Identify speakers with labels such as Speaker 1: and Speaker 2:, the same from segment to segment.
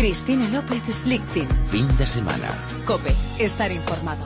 Speaker 1: Cristina López Slichting.
Speaker 2: Fin de semana.
Speaker 1: COPE. Estar informado.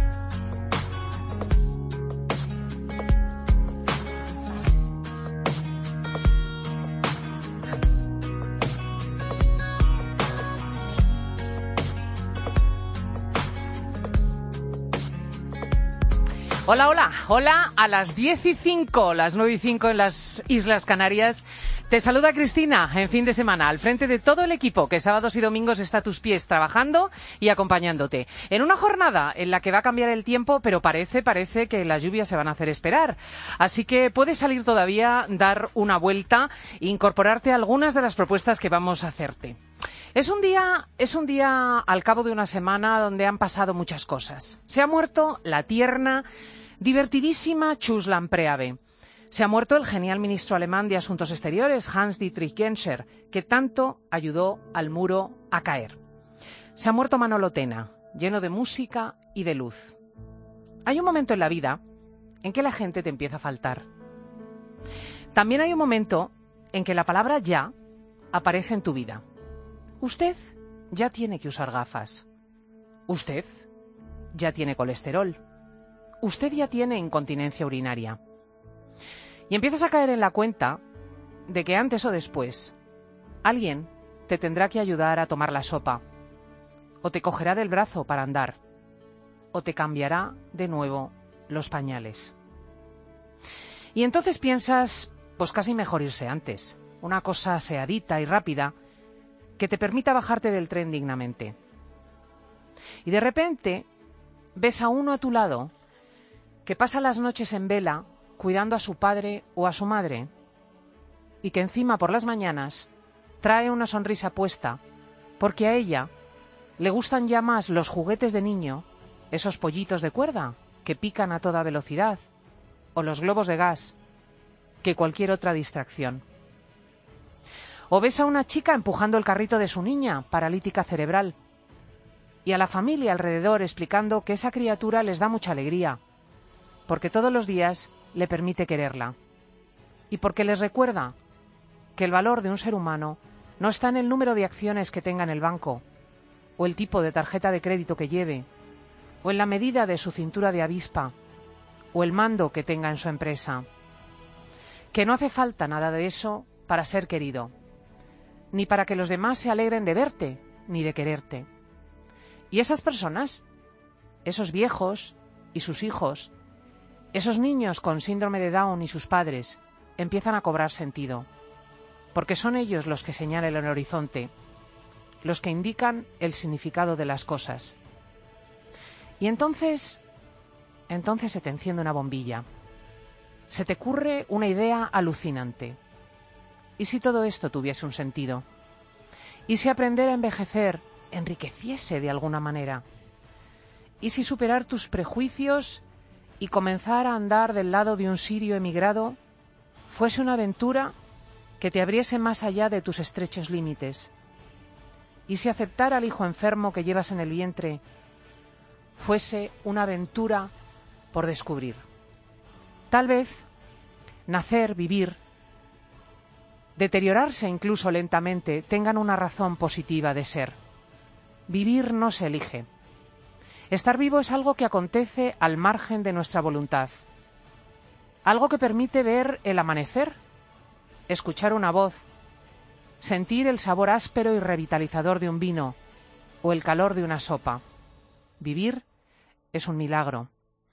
Speaker 3: Hola, hola, hola a las 10:05, las 9:05 en las Islas Canarias. Te saluda Cristina en fin de semana, al frente de todo el equipo que sábados y domingos está a tus pies trabajando y acompañándote. En una jornada en la que va a cambiar el tiempo, pero parece que las lluvias se van a hacer esperar. Así que puedes salir todavía, dar una vuelta e incorporarte a algunas de las propuestas que vamos a hacerte. Es un día al cabo de una semana donde han pasado muchas cosas. Se ha muerto la tierna, divertidísima Tschüss Lampreave. Se ha muerto el genial ministro alemán de Asuntos Exteriores, Hans-Dietrich Genscher, que tanto ayudó al muro a caer. Se ha muerto Manolo Tena, lleno de música y de luz. Hay un momento en la vida en que la gente te empieza a faltar. También hay un momento en que la palabra ya aparece en tu vida. Usted ya tiene que usar gafas. Usted ya tiene colesterol. Usted ya tiene incontinencia urinaria. Y empiezas a caer en la cuenta de que antes o después alguien te tendrá que ayudar a tomar la sopa, o te cogerá del brazo para andar, o te cambiará de nuevo los pañales. Y entonces piensas, pues casi mejor irse antes, una cosa aseadita y rápida que te permita bajarte del tren dignamente. Y de repente ves a uno a tu lado que pasa las noches en vela cuidando a su padre o a su madre, y que encima por las mañanas trae una sonrisa puesta, porque a ella le gustan ya más los juguetes de niño, esos pollitos de cuerda que pican a toda velocidad, o los globos de gas, que cualquier otra distracción. O ves a una chica empujando el carrito de su niña, paralítica cerebral, y a la familia alrededor explicando que esa criatura les da mucha alegría, porque todos los días le permite quererla, y porque les recuerda que el valor de un ser humano no está en el número de acciones que tenga en el banco, o el tipo de tarjeta de crédito que lleve, o en la medida de su cintura de avispa, o el mando que tenga en su empresa. Que no hace falta nada de eso para ser querido, ni para que los demás se alegren de verte, ni de quererte. Y esas personas, esos viejos y sus hijos, esos niños con síndrome de Down y sus padres, empiezan a cobrar sentido, porque son ellos los que señalan el horizonte, los que indican el significado de las cosas. Y entonces se te enciende una bombilla, se te ocurre una idea alucinante. ¿Y si todo esto tuviese un sentido? ¿Y si aprender a envejecer enriqueciese de alguna manera? ¿Y si superar tus prejuicios y comenzar a andar del lado de un sirio emigrado fuese una aventura que te abriese más allá de tus estrechos límites? ¿Y si aceptar al hijo enfermo que llevas en el vientre fuese una aventura por descubrir? Tal vez nacer, vivir, deteriorarse incluso lentamente tengan una razón positiva de ser. Vivir no se elige. Estar vivo es algo que acontece al margen de nuestra voluntad. Algo que permite ver el amanecer, escuchar una voz, sentir el sabor áspero y revitalizador de un vino o el calor de una sopa. Vivir es un milagro.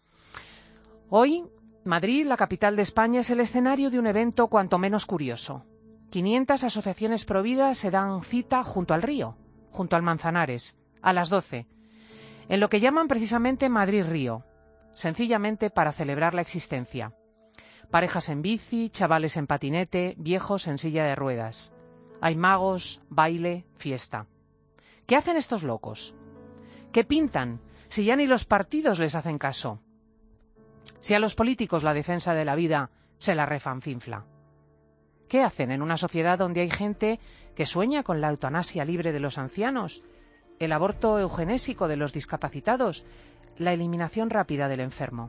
Speaker 3: Hoy, Madrid, la capital de España, es el escenario de un evento cuanto menos curioso. 500 asociaciones providas se dan cita junto al río, junto al Manzanares, a las 12, en lo que llaman precisamente Madrid-Río, sencillamente para celebrar la existencia. Parejas en bici, chavales en patinete, viejos en silla de ruedas. Hay magos, baile, fiesta. ¿Qué hacen estos locos? ¿Qué pintan si ya ni los partidos les hacen caso? Si a los políticos la defensa de la vida se la refanfinfla. ¿Qué hacen en una sociedad donde hay gente que sueña con la eutanasia libre de los ancianos, el aborto eugenésico de los discapacitados, la eliminación rápida del enfermo?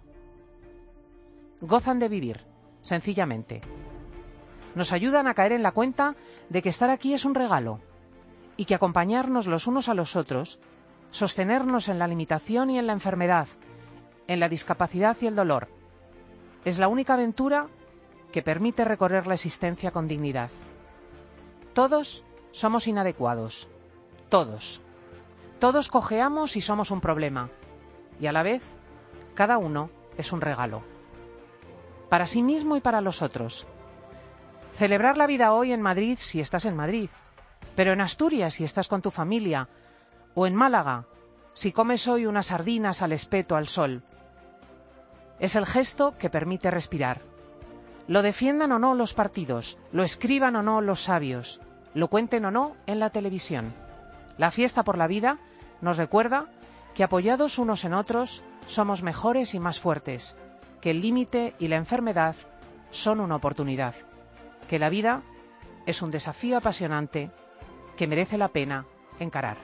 Speaker 3: Gozan de vivir, sencillamente. Nos ayudan a caer en la cuenta de que estar aquí es un regalo y que acompañarnos los unos a los otros, sostenernos en la limitación y en la enfermedad, en la discapacidad y el dolor, es la única aventura que permite recorrer la existencia con dignidad. Todos somos inadecuados. Todos. Todos cojeamos y somos un problema. Y a la vez, cada uno es un regalo. Para sí mismo y para los otros. Celebrar la vida hoy en Madrid si estás en Madrid, pero en Asturias si estás con tu familia, o en Málaga si comes hoy unas sardinas al espeto al sol. Es el gesto que permite respirar. Lo defiendan o no los partidos, lo escriban o no los sabios, lo cuenten o no en la televisión. La fiesta por la vida nos recuerda que apoyados unos en otros somos mejores y más fuertes, que el límite y la enfermedad son una oportunidad, que la vida es un desafío apasionante que merece la pena encarar.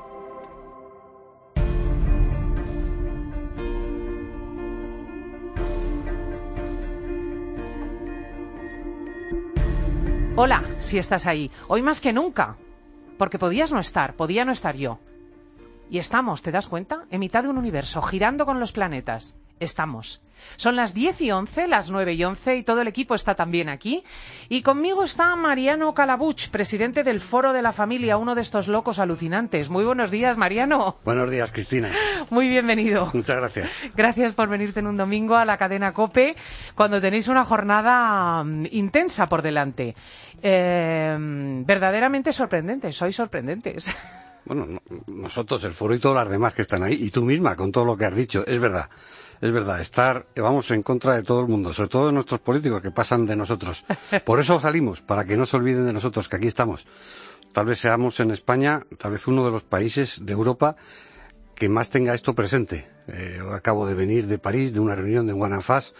Speaker 3: Hola, si estás ahí, hoy más que nunca, porque podía no estar yo. Y estamos, ¿te das cuenta? En mitad de un universo, girando con los planetas. Estamos. Son las 10:11, las 9:11 y todo el equipo está también aquí. Y conmigo está Mariano Calabuch, presidente del Foro de la Familia, uno de estos locos alucinantes. Muy buenos días, Mariano.
Speaker 2: Buenos días, Cristina.
Speaker 3: Muy bienvenido.
Speaker 2: Muchas gracias.
Speaker 3: Gracias por venirte en un domingo a la cadena COPE, cuando tenéis una jornada intensa por delante. Verdaderamente sorprendentes, sois sorprendentes.
Speaker 2: Bueno, nosotros, el foro y todas las demás que están ahí, y tú misma, con todo lo que has dicho, es verdad, vamos en contra de todo el mundo, sobre todo de nuestros políticos que pasan de nosotros. Por eso salimos, para que no se olviden de nosotros, que aquí estamos. Tal vez seamos en España, tal vez uno de los países de Europa que más tenga esto presente. Acabo de venir de París, de una reunión de Guanafas,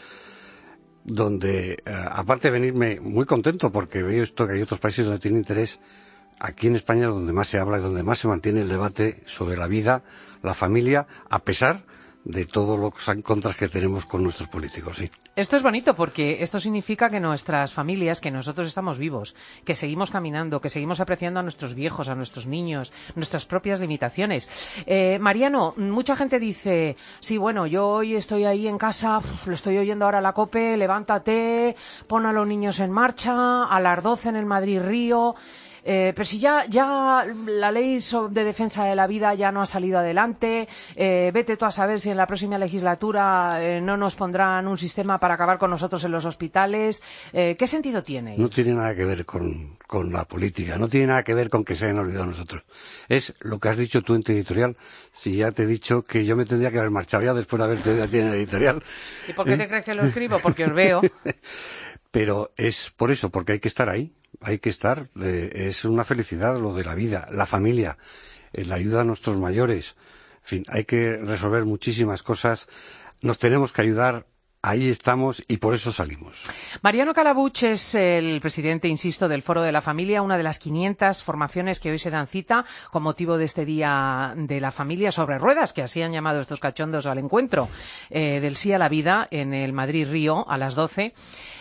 Speaker 2: donde, aparte de venirme muy contento, porque veo esto que hay otros países donde tiene interés. Aquí en España es donde más se habla y donde más se mantiene el debate sobre la vida, la familia, a pesar de todos los contras que tenemos con nuestros políticos, sí.
Speaker 3: Esto es bonito porque esto significa que nuestras familias, que nosotros estamos vivos, que seguimos caminando, que seguimos apreciando a nuestros viejos, a nuestros niños, nuestras propias limitaciones. Mariano, mucha gente dice, sí, bueno, yo hoy estoy ahí en casa, lo estoy oyendo ahora a la COPE, levántate, pon a los niños en marcha, a las 12 en el Madrid-Río. Pero si ya la ley de defensa de la vida ya no ha salido adelante, vete tú a saber si en la próxima legislatura no nos pondrán un sistema para acabar con nosotros en los hospitales. ¿Qué sentido tiene?
Speaker 2: No tiene nada que ver con la política, no tiene nada que ver con que se hayan olvidado nosotros. Es lo que has dicho tú en tu editorial. Si ya te he dicho que yo me tendría que haber marchado ya después de haberte oído a ti en el editorial.
Speaker 3: ¿Y por qué te crees que lo escribo? Porque os veo.
Speaker 2: Pero es por eso, porque hay que estar ahí. Hay que estar, es una felicidad lo de la vida, la familia, la ayuda a nuestros mayores, en fin, hay que resolver muchísimas cosas, nos tenemos que ayudar, ahí estamos y por eso salimos.
Speaker 3: Mariano Calabuch es el presidente, insisto, del Foro de la Familia, una de las 500 formaciones que hoy se dan cita con motivo de este Día de la Familia sobre ruedas, que así han llamado estos cachondos al encuentro del Sí a la Vida en el Madrid-Río a las 12.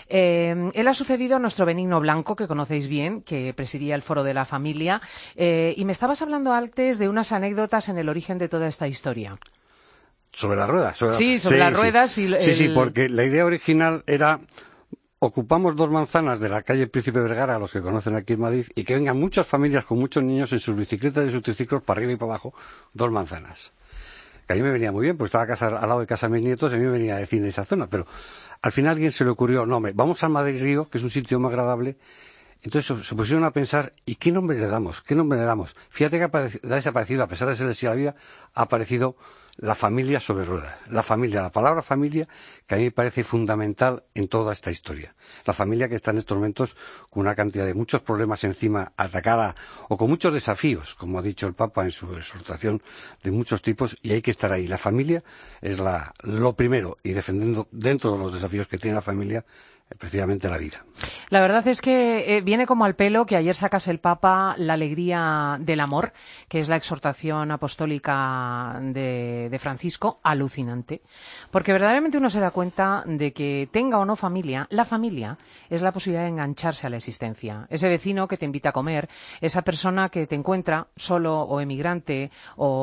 Speaker 3: Él ha sucedido a nuestro Benigno Blanco, que conocéis bien, que presidía el Foro de la Familia, y me estabas hablando antes de unas anécdotas en el origen de toda esta historia.
Speaker 2: ¿Sobre las ruedas?
Speaker 3: Sobre las ruedas.
Speaker 2: Sí. Sí, porque la idea original era ocupamos 2 manzanas de la calle Príncipe Vergara, a los que conocen aquí en Madrid, y que vengan muchas familias con muchos niños en sus bicicletas y sus triciclos para arriba y para abajo, 2 manzanas. Que a mí me venía muy bien, pues estaba al lado de casa de mis nietos y a mí me venía de cine esa zona, pero al final a alguien se le ocurrió, no, hombre, vamos al Madrid-Río, que es un sitio más agradable. Entonces se pusieron a pensar, ¿y qué nombre le damos? ¿Qué nombre le damos? Fíjate que ha desaparecido, a pesar de ser el Sí a la Vida, ha aparecido la familia sobre ruedas. La familia, la palabra familia, que a mí me parece fundamental en toda esta historia. La familia que está en estos momentos con una cantidad de muchos problemas encima, atacada, o con muchos desafíos, como ha dicho el Papa en su exhortación, de muchos tipos, y hay que estar ahí. La familia es lo primero, y defendiendo dentro de los desafíos que tiene la familia, precisamente la vida.
Speaker 3: La verdad es que viene como al pelo que ayer sacase el Papa la alegría del amor, que es la exhortación apostólica de de Francisco, alucinante, porque verdaderamente uno se da cuenta de que tenga o no familia, la familia es la posibilidad de engancharse a la existencia. Ese vecino que te invita a comer, esa persona que te encuentra solo o emigrante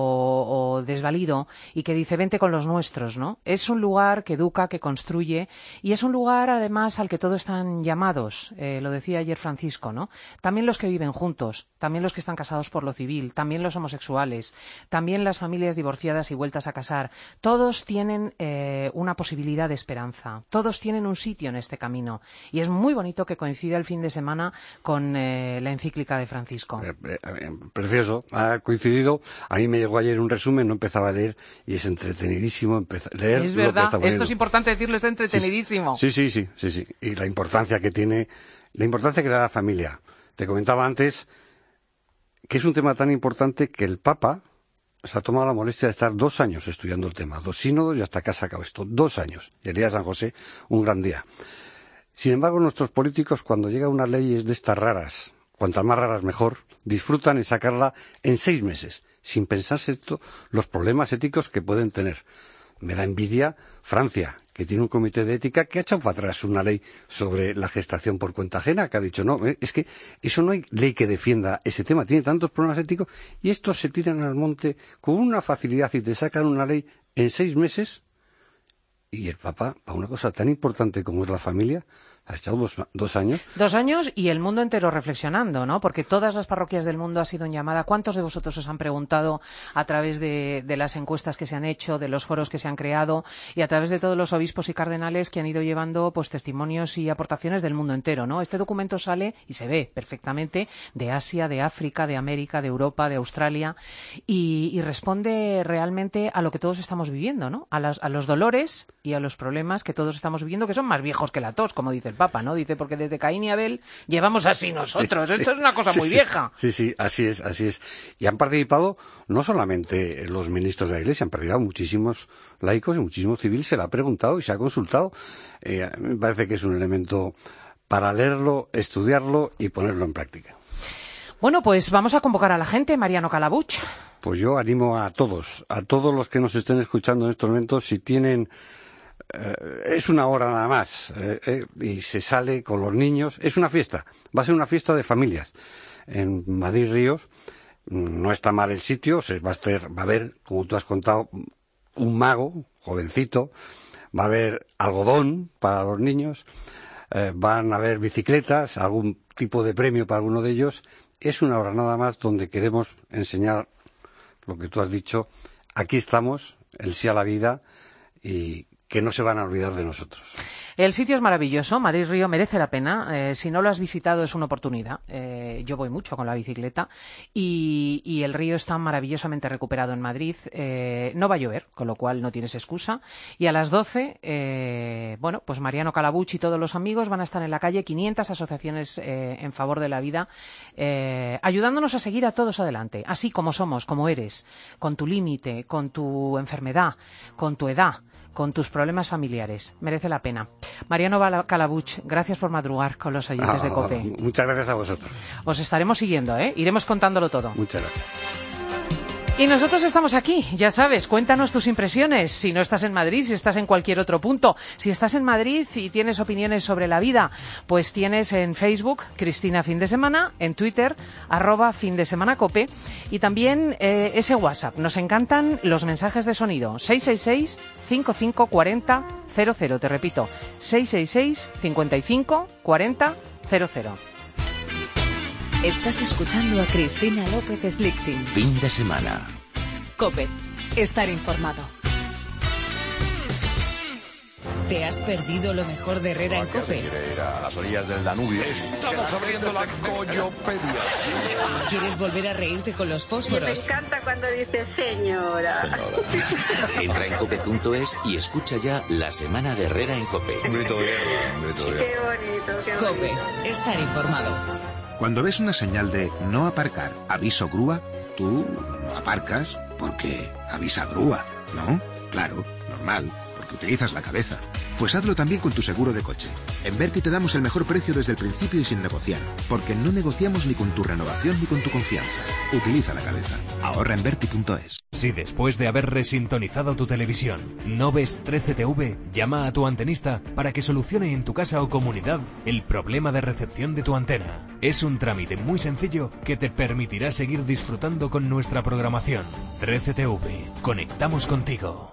Speaker 3: o desvalido y que dice vente con los nuestros, ¿no? Es un lugar que educa, que construye y es un lugar además al que todos están llamados, lo decía ayer Francisco, ¿no? También los que viven juntos, también los que están casados por lo civil, también los homosexuales, también las familias divorciadas y vueltas a casar. Todos tienen una posibilidad de esperanza, todos tienen un sitio en este camino y es muy bonito que coincida el fin de semana con la encíclica de Francisco.
Speaker 2: Precioso, ha coincidido. A mí me llegó ayer un resumen, no empezaba a leer y es entretenidísimo leer.
Speaker 3: Es
Speaker 2: lo
Speaker 3: verdad,
Speaker 2: que está poniendo.
Speaker 3: esto es importante decirlo, es entretenidísimo.
Speaker 2: Sí. Y la importancia que tiene, la importancia que le da a la familia. Te comentaba antes que es un tema tan importante que el Papa se ha tomado la molestia de estar 2 años estudiando el tema, 2 sínodos y hasta que ha sacado esto, 2 años. Y el día de San José, un gran día. Sin embargo, nuestros políticos, cuando llega unas leyes de estas raras, cuantas más raras mejor, disfrutan en sacarla en 6 meses, sin pensarse los problemas éticos que pueden tener. Me da envidia Francia, que tiene un comité de ética que ha echado para atrás una ley sobre la gestación por cuenta ajena, que ha dicho, no, es que eso no hay ley que defienda ese tema, tiene tantos problemas éticos, y estos se tiran al monte con una facilidad y te sacan una ley en 6 meses, y el Papa, para una cosa tan importante como es la familia, ha echado 2 años.
Speaker 3: 2 años y el mundo entero reflexionando, ¿no? Porque todas las parroquias del mundo han sido en llamada. ¿Cuántos de vosotros os han preguntado a través de las encuestas que se han hecho, de los foros que se han creado y a través de todos los obispos y cardenales que han ido llevando pues testimonios y aportaciones del mundo entero, ¿no? Este documento sale y se ve perfectamente de Asia, de África, de América, de Europa, de Australia y responde realmente a lo que todos estamos viviendo, ¿no? A los dolores y a los problemas que todos estamos viviendo, que son más viejos que la tos, como dice el Papa, ¿no? Dice, porque desde Caín y Abel llevamos así nosotros. Esto es una cosa muy vieja.
Speaker 2: Sí, así es. Y han participado no solamente los ministros de la Iglesia, han participado muchísimos laicos y muchísimos civiles, se le ha preguntado y se ha consultado. A mí me parece que es un elemento para leerlo, estudiarlo y ponerlo en práctica.
Speaker 3: Bueno, pues vamos a convocar a la gente, Mariano Calabuch.
Speaker 2: Pues yo animo a todos los que nos estén escuchando en estos momentos, si tienen... es 1 hora nada más y se sale con los niños, es una fiesta, va a ser una fiesta de familias en Madrid Ríos, no está mal el sitio, va a haber, como tú has contado, un mago, jovencito, va a haber algodón para los niños, van a haber bicicletas, algún tipo de premio para alguno de ellos, es 1 hora nada más donde queremos enseñar lo que tú has dicho, aquí estamos, el sí a la vida y que no se van a olvidar de nosotros.
Speaker 3: El sitio es maravilloso, Madrid Río merece la pena, si no lo has visitado es una oportunidad, yo voy mucho con la bicicleta y el río está maravillosamente recuperado en Madrid, no va a llover, con lo cual no tienes excusa, y a las 12, bueno, pues Mariano Calabuch y todos los amigos van a estar en la calle, 500 asociaciones en favor de la vida, ayudándonos a seguir a todos adelante, así como somos, como eres, con tu límite, con tu enfermedad, con tu edad, con tus problemas familiares. Merece la pena. Mariano Calabuch, gracias por madrugar con los oyentes de COPE.
Speaker 2: Muchas gracias a vosotros.
Speaker 3: Os estaremos siguiendo, iremos contándolo todo.
Speaker 2: Muchas gracias.
Speaker 3: Y nosotros estamos aquí, ya sabes, cuéntanos tus impresiones, si no estás en Madrid, si estás en cualquier otro punto. Si estás en Madrid y tienes opiniones sobre la vida, pues tienes en Facebook, Cristina Fin de Semana, en Twitter, @FinDeSemanaCope, y también ese WhatsApp. Nos encantan los mensajes de sonido, 666 55 40 00, te repito, 666 55 40 00.
Speaker 1: Estás escuchando a Cristina López Slichting.
Speaker 4: Fin de semana.
Speaker 1: COPE. Estar informado. ¿Te has perdido lo mejor de Herrera en COPE?
Speaker 5: Ir a las orillas del Danubio.
Speaker 6: Estamos abriendo la Coyopedia.
Speaker 1: ¿Quieres volver a reírte con los fósforos?
Speaker 7: Me encanta cuando dice señora.
Speaker 4: Entra en cope.es y escucha ya la semana de Herrera en COPE.
Speaker 5: Un grito de guerra, un grito de guerra.
Speaker 7: Qué bonito, qué bonito.
Speaker 1: COPE. Estar informado.
Speaker 8: Cuando ves una señal de no aparcar, aviso grúa, tú no aparcas porque avisa grúa, ¿no? Claro, normal, porque utilizas la cabeza. Pues hazlo también con tu seguro de coche. En Verti te damos el mejor precio desde el principio y sin negociar, porque no negociamos ni con tu renovación ni con tu confianza. Utiliza la cabeza. Ahorra en Verti.es.
Speaker 9: Si después de haber resintonizado tu televisión no ves 13TV, llama a tu antenista para que solucione en tu casa o comunidad el problema de recepción de tu antena. Es un trámite muy sencillo que te permitirá seguir disfrutando con nuestra programación. 13TV. Conectamos contigo.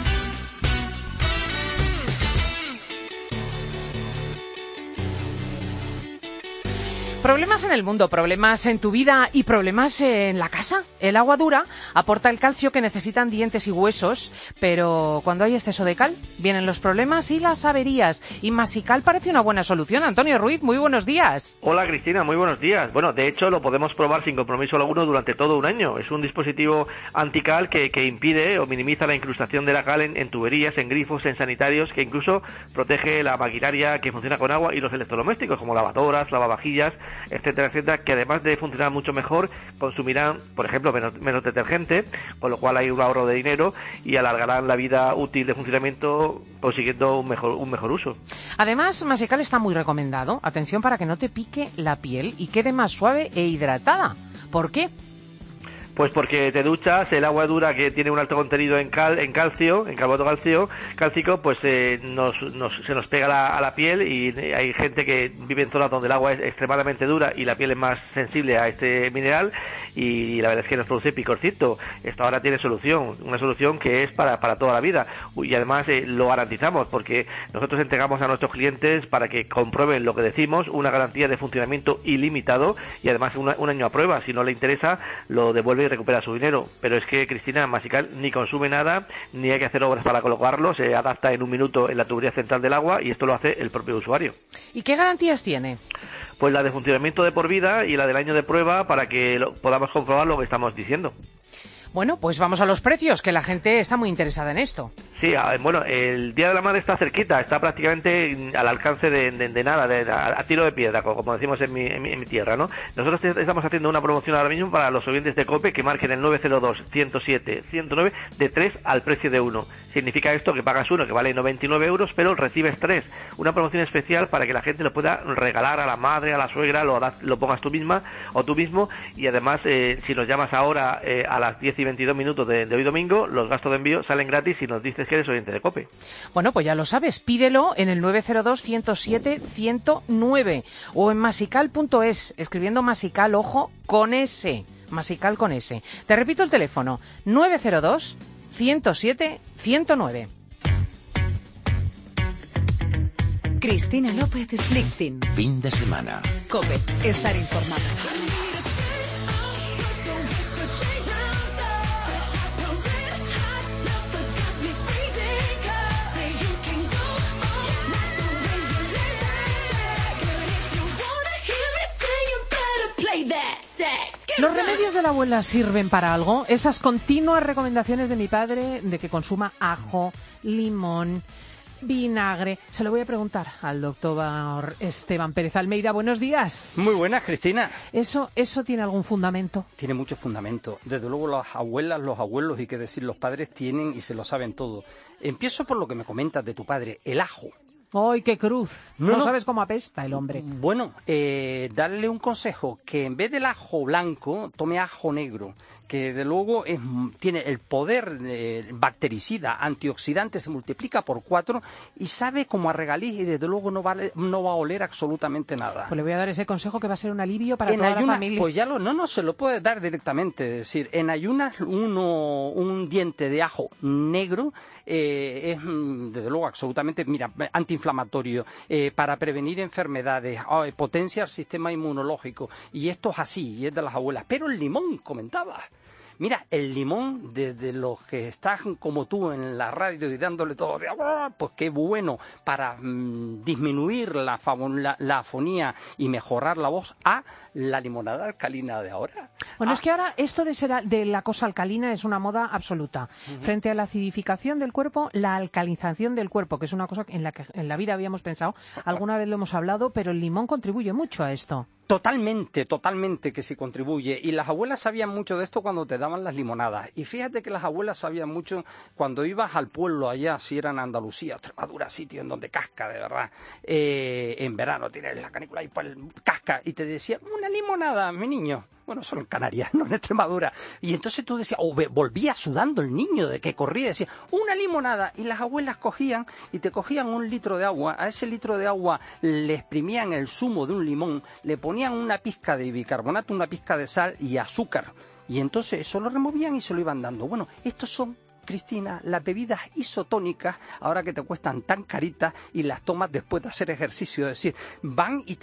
Speaker 3: Problemas en el mundo, problemas en tu vida y problemas en la casa. El agua dura aporta el calcio que necesitan dientes y huesos, pero cuando hay exceso de cal, vienen los problemas y las averías. Y Masical parece una buena solución. Antonio Ruiz, muy buenos días.
Speaker 10: Hola Cristina, muy buenos días. Bueno, de hecho lo podemos probar sin compromiso alguno durante todo un año. Es un dispositivo antical que impide o minimiza la incrustación de la cal en tuberías, en grifos, en sanitarios, que incluso protege la maquinaria que funciona con agua y los electrodomésticos como lavadoras, lavavajillas, etcétera, etcétera, que además de funcionar mucho mejor, consumirán, por ejemplo, menos detergente, con lo cual hay un ahorro de dinero y alargarán la vida útil de funcionamiento consiguiendo un mejor uso.
Speaker 3: Además, Masical está muy recomendado. Atención para que no te pique la piel y quede más suave e hidratada. ¿Por qué?
Speaker 10: Pues porque te duchas, el agua dura que tiene un alto contenido en calcio, en carbonato cálcico, pues se nos pega a la piel, y hay gente que vive en zonas donde el agua es extremadamente dura y la piel es más sensible a este mineral, y la verdad es que nos produce picorcito. Esto ahora tiene solución, una solución que es para toda la vida, y además lo garantizamos porque nosotros entregamos a nuestros clientes, para que comprueben lo que decimos, una garantía de funcionamiento ilimitado y además un año a prueba. Si no le interesa, lo devuelve y recupera su dinero. Pero es que, Cristina, Masical ni consume nada, ni hay que hacer obras para colocarlo, se adapta en un minuto en la tubería central del agua y esto lo hace el propio usuario.
Speaker 3: ¿Y qué garantías tiene?
Speaker 10: Pues la de funcionamiento de por vida y la del año de prueba, para que podamos comprobar lo que estamos diciendo.
Speaker 3: Bueno, pues vamos a los precios, que la gente está muy interesada en esto.
Speaker 10: Sí, bueno, el Día de la Madre está cerquita, está prácticamente al alcance de nada, a tiro de piedra, como decimos en mi tierra, ¿no? Nosotros estamos haciendo una promoción ahora mismo para los oyentes de COPE que marquen el 902-107-109 de 3 al precio de 1. Significa esto que pagas uno que vale 99 euros, pero recibes 3. Una promoción especial para que la gente lo pueda regalar a la madre, a la suegra, lo pongas tú misma o tú mismo, y además si nos llamas ahora a las 10 y 22 minutos de hoy domingo, los gastos de envío salen gratis si nos dices que eres oyente de COPE. Bueno,
Speaker 3: pues ya lo sabes, pídelo en el 902-107-109 o en masical.es, escribiendo Masical, ojo, con S, Masical con S. Te repito el teléfono, 902-107-109.
Speaker 1: Cristina López Slichting.
Speaker 4: Fin de semana.
Speaker 1: COPE, estar informado.
Speaker 3: ¿Los remedios de la abuela sirven para algo? Esas continuas recomendaciones de mi padre de que consuma ajo, limón, vinagre. Se lo voy a preguntar al doctor Esteban Pérez Almeida. Buenos días.
Speaker 11: Muy buenas, Cristina.
Speaker 3: ¿Eso tiene algún fundamento?
Speaker 11: Tiene mucho fundamento. Desde luego las abuelas, los abuelos y qué decir, los padres tienen y se lo saben todo. Empiezo por lo que me comentas de tu padre, el ajo.
Speaker 3: ¡Ay, qué cruz! No sabes cómo apesta el hombre.
Speaker 11: Bueno, darle un consejo, que en vez del ajo blanco, tome ajo negro, que de luego tiene el poder bactericida, antioxidante, se multiplica por 4 y sabe como a regaliz, y desde luego no va a oler absolutamente nada.
Speaker 3: Pues le voy a dar ese consejo que va a ser un alivio para toda la familia.
Speaker 11: Pues ya no se lo puede dar directamente, es decir, en ayunas un diente de ajo negro es desde luego absolutamente, mira, antiinflamatorio, para prevenir enfermedades, potencia el sistema inmunológico, y esto es así, y es de las abuelas. Pero el limón, comentaba. Mira, el limón, desde los que están como tú en la radio y dándole todo de agua, pues qué bueno para disminuir la afonía y mejorar la voz, a la limonada alcalina de ahora.
Speaker 3: Bueno, es que ahora esto de la cosa alcalina es una moda absoluta. Frente a la acidificación del cuerpo, la alcalinización del cuerpo, que es una cosa en la que en la vida habíamos pensado, alguna vez lo hemos hablado, pero el limón contribuye mucho a esto.
Speaker 11: Totalmente que se contribuye. Y las abuelas sabían mucho de esto cuando te daban las limonadas. Y fíjate que las abuelas sabían mucho cuando ibas al pueblo allá, si era en Andalucía, Extremadura, sitio en donde casca, de verdad. En verano tienes la canícula y pues casca. Y te decía, una limonada, mi niño. Bueno, solo en Canarias, no en Extremadura. Y entonces tú decías, volvía sudando el niño de que corría y decía, una limonada. Y las abuelas cogían y te cogían 1 litro de agua. A ese litro de agua le exprimían el zumo de un limón, le ponían una pizca de bicarbonato, una pizca de sal y azúcar. Y entonces eso lo removían y se lo iban dando. Bueno, estos son, Cristina, las bebidas isotónicas, ahora que te cuestan tan caritas y las tomas después de hacer ejercicio. Es decir, van y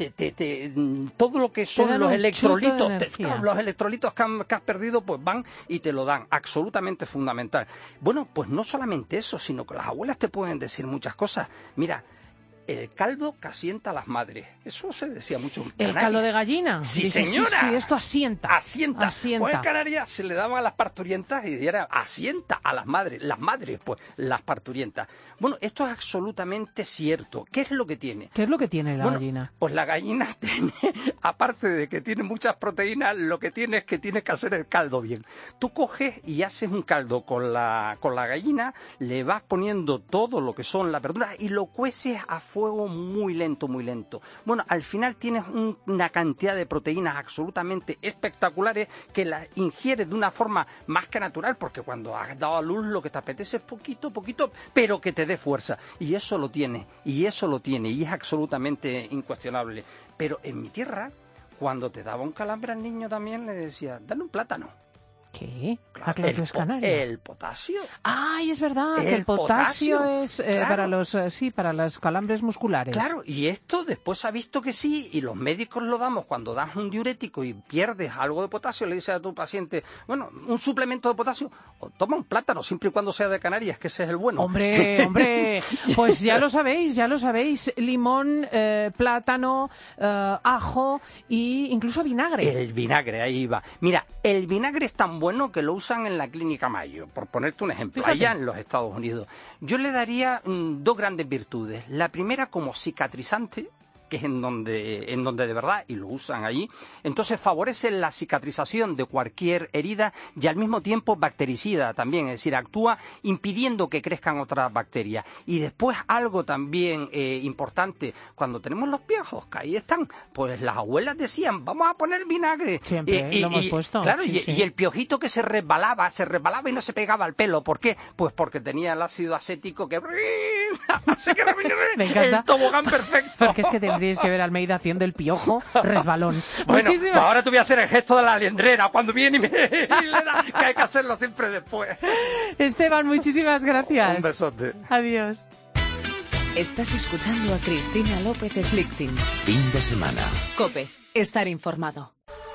Speaker 11: todo lo que son los electrolitos, los electrolitos que has perdido, pues van y te lo dan. Absolutamente fundamental. Bueno, pues no solamente eso, sino que las abuelas te pueden decir muchas cosas. Mira, el caldo que asienta a las madres. Eso se decía mucho en Canarias.
Speaker 3: ¿El caldo de gallina?
Speaker 11: Sí,
Speaker 3: dice,
Speaker 11: señora.
Speaker 3: Sí, esto asienta.
Speaker 11: Asienta. Pues en Canarias se le daban a las parturientas y era asienta a las madres. Las madres, pues, las parturientas. Bueno, esto es absolutamente cierto. ¿Qué es lo que tiene?
Speaker 3: ¿Qué es lo que tiene la gallina?
Speaker 11: Pues la gallina tiene, aparte de que tiene muchas proteínas, lo que tiene es que tienes que hacer el caldo bien. Tú coges y haces un caldo con la gallina, le vas poniendo todo lo que son las verduras y lo cueces a fuego muy lento, muy lento. Bueno, al final tienes una cantidad de proteínas absolutamente espectaculares que las ingieres de una forma más que natural, porque cuando has dado a luz lo que te apetece es poquito, pero que te dé fuerza. Y eso lo tiene, y es absolutamente incuestionable. Pero en mi tierra, cuando te daba un calambre al niño también le decía, dale un plátano.
Speaker 3: ¿Qué?
Speaker 11: Claro, el potasio.
Speaker 3: Ay, es verdad, que el potasio es claro. Para los calambres musculares.
Speaker 11: Claro, y esto después ha visto que sí, y los médicos lo damos cuando das un diurético y pierdes algo de potasio, le dices a tu paciente, bueno, un suplemento de potasio, o toma un plátano, siempre y cuando sea de Canarias, que ese es el bueno.
Speaker 3: Hombre, pues ya lo sabéis, limón, plátano, ajo e incluso vinagre.
Speaker 11: El vinagre, ahí va. Mira, el vinagre es tan bueno que lo usan en la Clínica Mayo, por ponerte un ejemplo,
Speaker 3: Fíjate.
Speaker 11: allá en los Estados Unidos. Yo le daría 2 grandes virtudes. La primera como cicatrizante, que es en donde de verdad, y lo usan allí, entonces favorece la cicatrización de cualquier herida y al mismo tiempo bactericida también, es decir, actúa impidiendo que crezcan otras bacterias. Y después algo también importante, cuando tenemos los piojos, que ahí están, pues las abuelas decían, vamos a poner vinagre.
Speaker 3: Siempre lo hemos puesto.
Speaker 11: Claro,
Speaker 3: sí.
Speaker 11: Y el piojito que se resbalaba y no se pegaba al pelo. ¿Por qué? Pues porque tenía el ácido acético que hace que
Speaker 3: Me encanta.
Speaker 11: el tobogán perfecto.
Speaker 3: Porque es que tendríais que ver a Almeida haciendo el piojo resbalón.
Speaker 11: Bueno, pues ahora te voy a hacer el gesto de la liendrera cuando viene y le da, que hay que hacerlo siempre después.
Speaker 3: Esteban, muchísimas gracias.
Speaker 11: Un besote.
Speaker 3: Adiós.
Speaker 1: Estás escuchando a Cristina López Slichting.
Speaker 4: Fin de semana.
Speaker 1: COPE. Estar informado.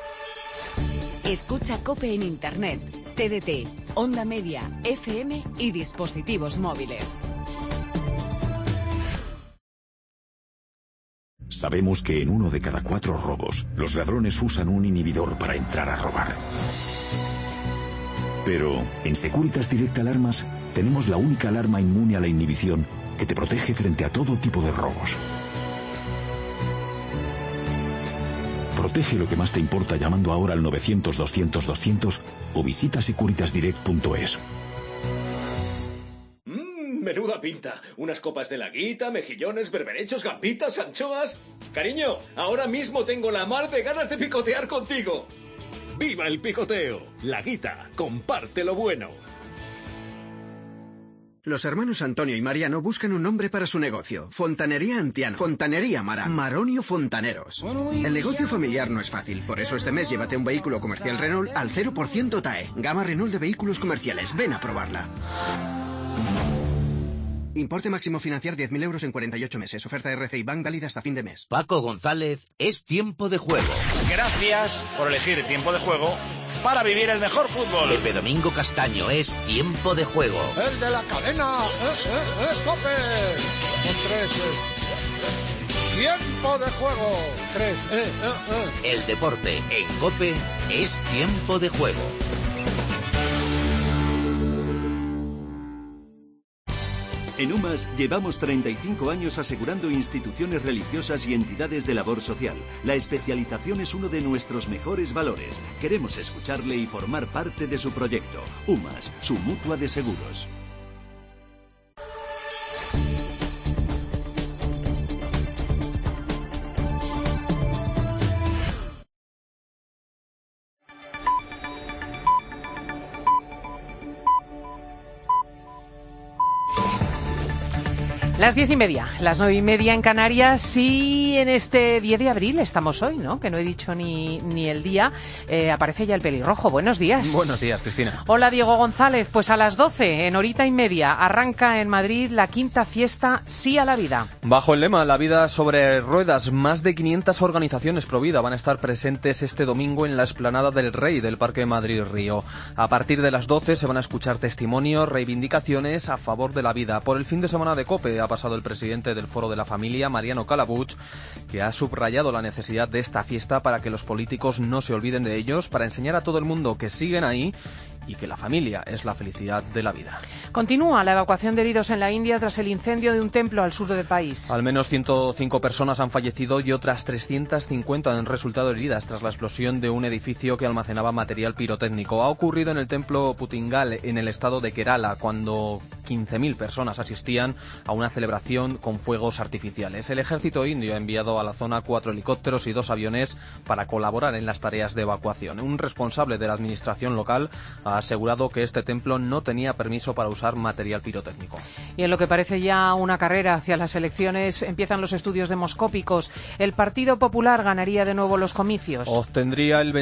Speaker 1: Escucha COPE en Internet, TDT, Onda Media, FM y dispositivos móviles.
Speaker 12: Sabemos que en 1 de cada 4 robos, los ladrones usan un inhibidor para entrar a robar. Pero en Securitas Direct Alarmas tenemos la única alarma inmune a la inhibición que te protege frente a todo tipo de robos. Protege lo que más te importa llamando ahora al 900-200-200 o visita securitasdirect.es.
Speaker 13: Menuda pinta. Unas copas de laguita, mejillones, berberechos, gambitas, anchoas. Cariño, ahora mismo tengo la mar de ganas de picotear contigo. ¡Viva el picoteo! Laguita, comparte lo bueno.
Speaker 14: Los hermanos Antonio y Mariano buscan un nombre para su negocio. Fontanería Antiano. Fontanería Mara. Maronio Fontaneros. El negocio familiar no es fácil. Por eso este mes llévate un vehículo comercial Renault al 0% TAE. Gama Renault de vehículos comerciales. Ven a probarla. Importe máximo financiar 10.000 euros en 48 meses. Oferta RCI Bank válida hasta fin de mes.
Speaker 4: Paco González, es tiempo de juego.
Speaker 15: Gracias por elegir Tiempo de Juego para vivir el mejor fútbol.
Speaker 4: Pepe Domingo Castaño, es tiempo de juego.
Speaker 6: El de la cadena, COPE. Con 3, Tiempo de juego. 3,
Speaker 4: El deporte en COPE es tiempo de juego.
Speaker 16: En UMAS llevamos 35 años asegurando instituciones religiosas y entidades de labor social. La especialización es uno de nuestros mejores valores. Queremos escucharle y formar parte de su proyecto. UMAS, su mutua de seguros.
Speaker 3: Las 10:30, las 9:30 en Canarias, y en este 10 de abril estamos hoy, ¿no? Que no he dicho ni el día. Aparece ya el pelirrojo. Buenos días.
Speaker 17: Buenos días, Cristina.
Speaker 3: Hola, Diego González. Pues a las 12, en horita y media, arranca en Madrid la 5ª fiesta Sí a la Vida.
Speaker 17: Bajo el lema La vida sobre ruedas, más de 500 organizaciones pro vida van a estar presentes este domingo en la explanada del Rey del Parque Madrid-Río. A partir de las 12 se van a escuchar testimonios, reivindicaciones a favor de la vida. Por el fin de semana de COPE ha pasado el presidente del Foro de la Familia, Mariano Calabuch, que ha subrayado la necesidad de esta fiesta para que los políticos no se olviden de ellos, para enseñar a todo el mundo que siguen ahí y que la familia es la felicidad de la vida.
Speaker 3: Continúa la evacuación de heridos en la India tras el incendio de un templo al sur del país.
Speaker 17: Al menos 105 personas han fallecido y otras 350 han resultado heridas tras la explosión de un edificio que almacenaba material pirotécnico. Ha ocurrido en el templo Putingal, en el estado de Kerala, cuando 15.000 personas asistían a una celebración con fuegos artificiales. El ejército indio ha enviado a la zona 4 helicópteros y 2 aviones para colaborar en las tareas de evacuación. Un responsable de la administración local ha asegurado que este templo no tenía permiso para usar material pirotécnico.
Speaker 3: Y en lo que parece ya una carrera hacia las elecciones, empiezan los estudios demoscópicos. El Partido Popular ganaría de nuevo los comicios.
Speaker 17: Obtendría el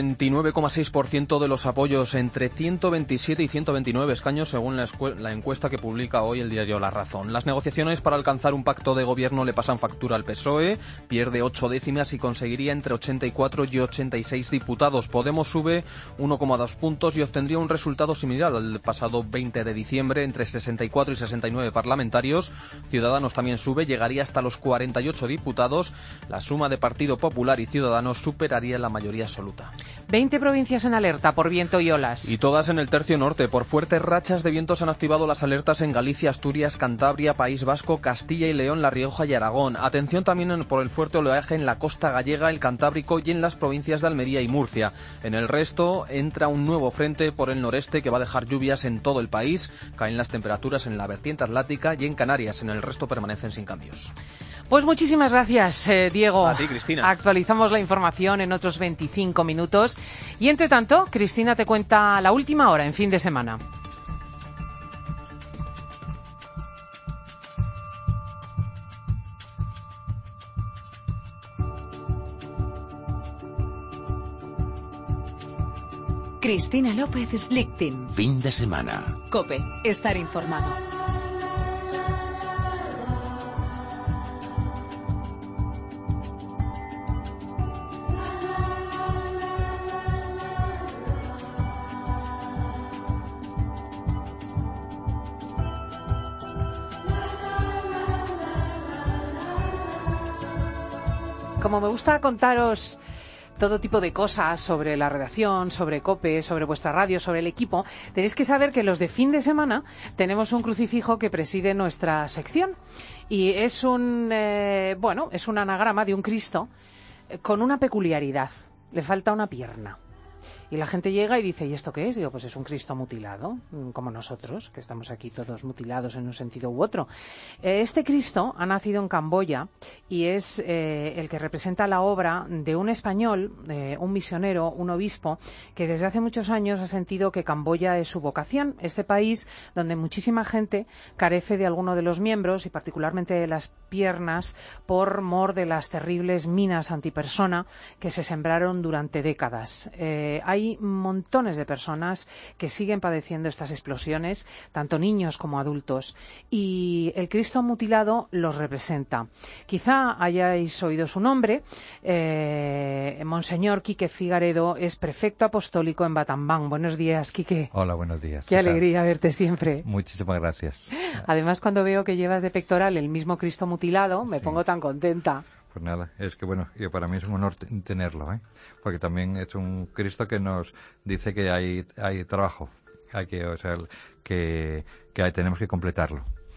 Speaker 17: 29,6% de los apoyos, entre 127 y 129 escaños, según la encuesta que publica hoy el diario La Razón. Las negociaciones para alcanzar un pacto de gobierno le pasan factura al PSOE, pierde 8 décimas y conseguiría entre 84 y 86 diputados. Podemos sube 1,2 puntos y obtendría un resultado similar al pasado 20 de diciembre, entre 64 y 69 parlamentarios. Ciudadanos también sube, llegaría hasta los 48 diputados. La suma de Partido Popular y Ciudadanos superaría la mayoría absoluta.
Speaker 3: 20 provincias en alerta por viento y olas.
Speaker 17: Y todas en el tercio norte. Por fuertes rachas de vientos han activado las alertas en Galicia, Asturias, Cantabria, País Vasco, Castilla y León, La Rioja y Aragón. Atención también por el fuerte oleaje en la costa gallega, el Cantábrico y en las provincias de Almería y Murcia. En el resto entra un nuevo frente por el noreste que va a dejar lluvias en todo el país. Caen las temperaturas en la vertiente atlántica y en Canarias. En el resto permanecen sin cambios.
Speaker 3: Pues muchísimas gracias, Diego.
Speaker 17: A ti, Cristina.
Speaker 3: Actualizamos la información en otros 25 minutos. Y entre tanto, Cristina te cuenta la última hora en fin de semana.
Speaker 1: Cristina López Slichting.
Speaker 4: Fin de semana.
Speaker 1: COPE. Estar informado.
Speaker 3: Como me gusta contaros todo tipo de cosas sobre la redacción, sobre COPE, sobre vuestra radio, sobre el equipo, tenéis que saber que los de fin de semana tenemos un crucifijo que preside nuestra sección y es es un anagrama de un Cristo con una peculiaridad. Le falta una pierna. Y la gente llega y dice, ¿y esto qué es? Digo, pues es un Cristo mutilado, como nosotros, que estamos aquí todos mutilados en un sentido u otro. Este Cristo ha nacido en Camboya y es el que representa la obra de un español, un misionero, un obispo, que desde hace muchos años ha sentido que Camboya es su vocación, este país donde muchísima gente carece de alguno de los miembros y particularmente de las piernas por mor de las terribles minas antipersona que se sembraron durante décadas. Hay montones de personas que siguen padeciendo estas explosiones, tanto niños como adultos, y el Cristo mutilado los representa. Quizá hayáis oído su nombre. Monseñor Quique Figaredo es prefecto apostólico en Batambán. Buenos días, Quique.
Speaker 18: Hola, buenos días.
Speaker 3: Qué alegría verte siempre.
Speaker 18: Muchísimas gracias.
Speaker 3: Además, cuando veo que llevas de pectoral el mismo Cristo mutilado, me pongo tan contenta.
Speaker 18: Pues nada, es que para mí es un honor tenerlo, porque también es un Cristo que nos dice que hay trabajo, tenemos que completarlo.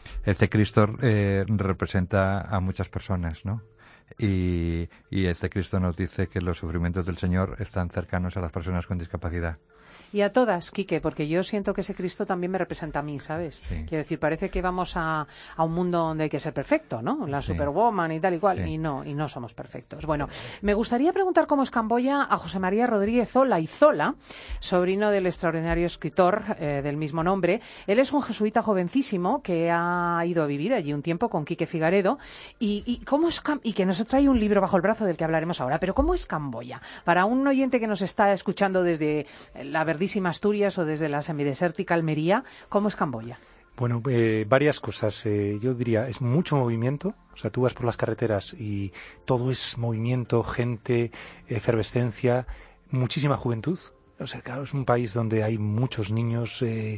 Speaker 18: Este Cristo representa a muchas personas, ¿no? Y este Cristo nos dice que los sufrimientos del Señor están cercanos a las personas con discapacidad.
Speaker 3: Y a todas, Quique, porque yo siento que ese Cristo también me representa a mí, ¿sabes?
Speaker 18: Sí.
Speaker 3: Quiero decir, parece que vamos a un mundo donde hay que ser perfecto, ¿no? La Superwoman y tal y cual, y no somos perfectos. Bueno, me gustaría preguntar cómo es Camboya a José María Rodríguez Zola y Zola, sobrino del extraordinario escritor del mismo nombre. Él es un jesuita jovencísimo que ha ido a vivir allí un tiempo con Quique Figaredo y que nos trae un libro bajo el brazo del que hablaremos ahora. Pero ¿cómo es Camboya? Para un oyente que nos está escuchando desde la verdísima Asturias o desde la semidesértica Almería, ¿cómo es Camboya?
Speaker 19: Bueno, varias cosas. Yo diría, es mucho movimiento. O sea, tú vas por las carreteras y todo es movimiento, gente, efervescencia, muchísima juventud. O sea, claro, es un país donde hay muchos niños,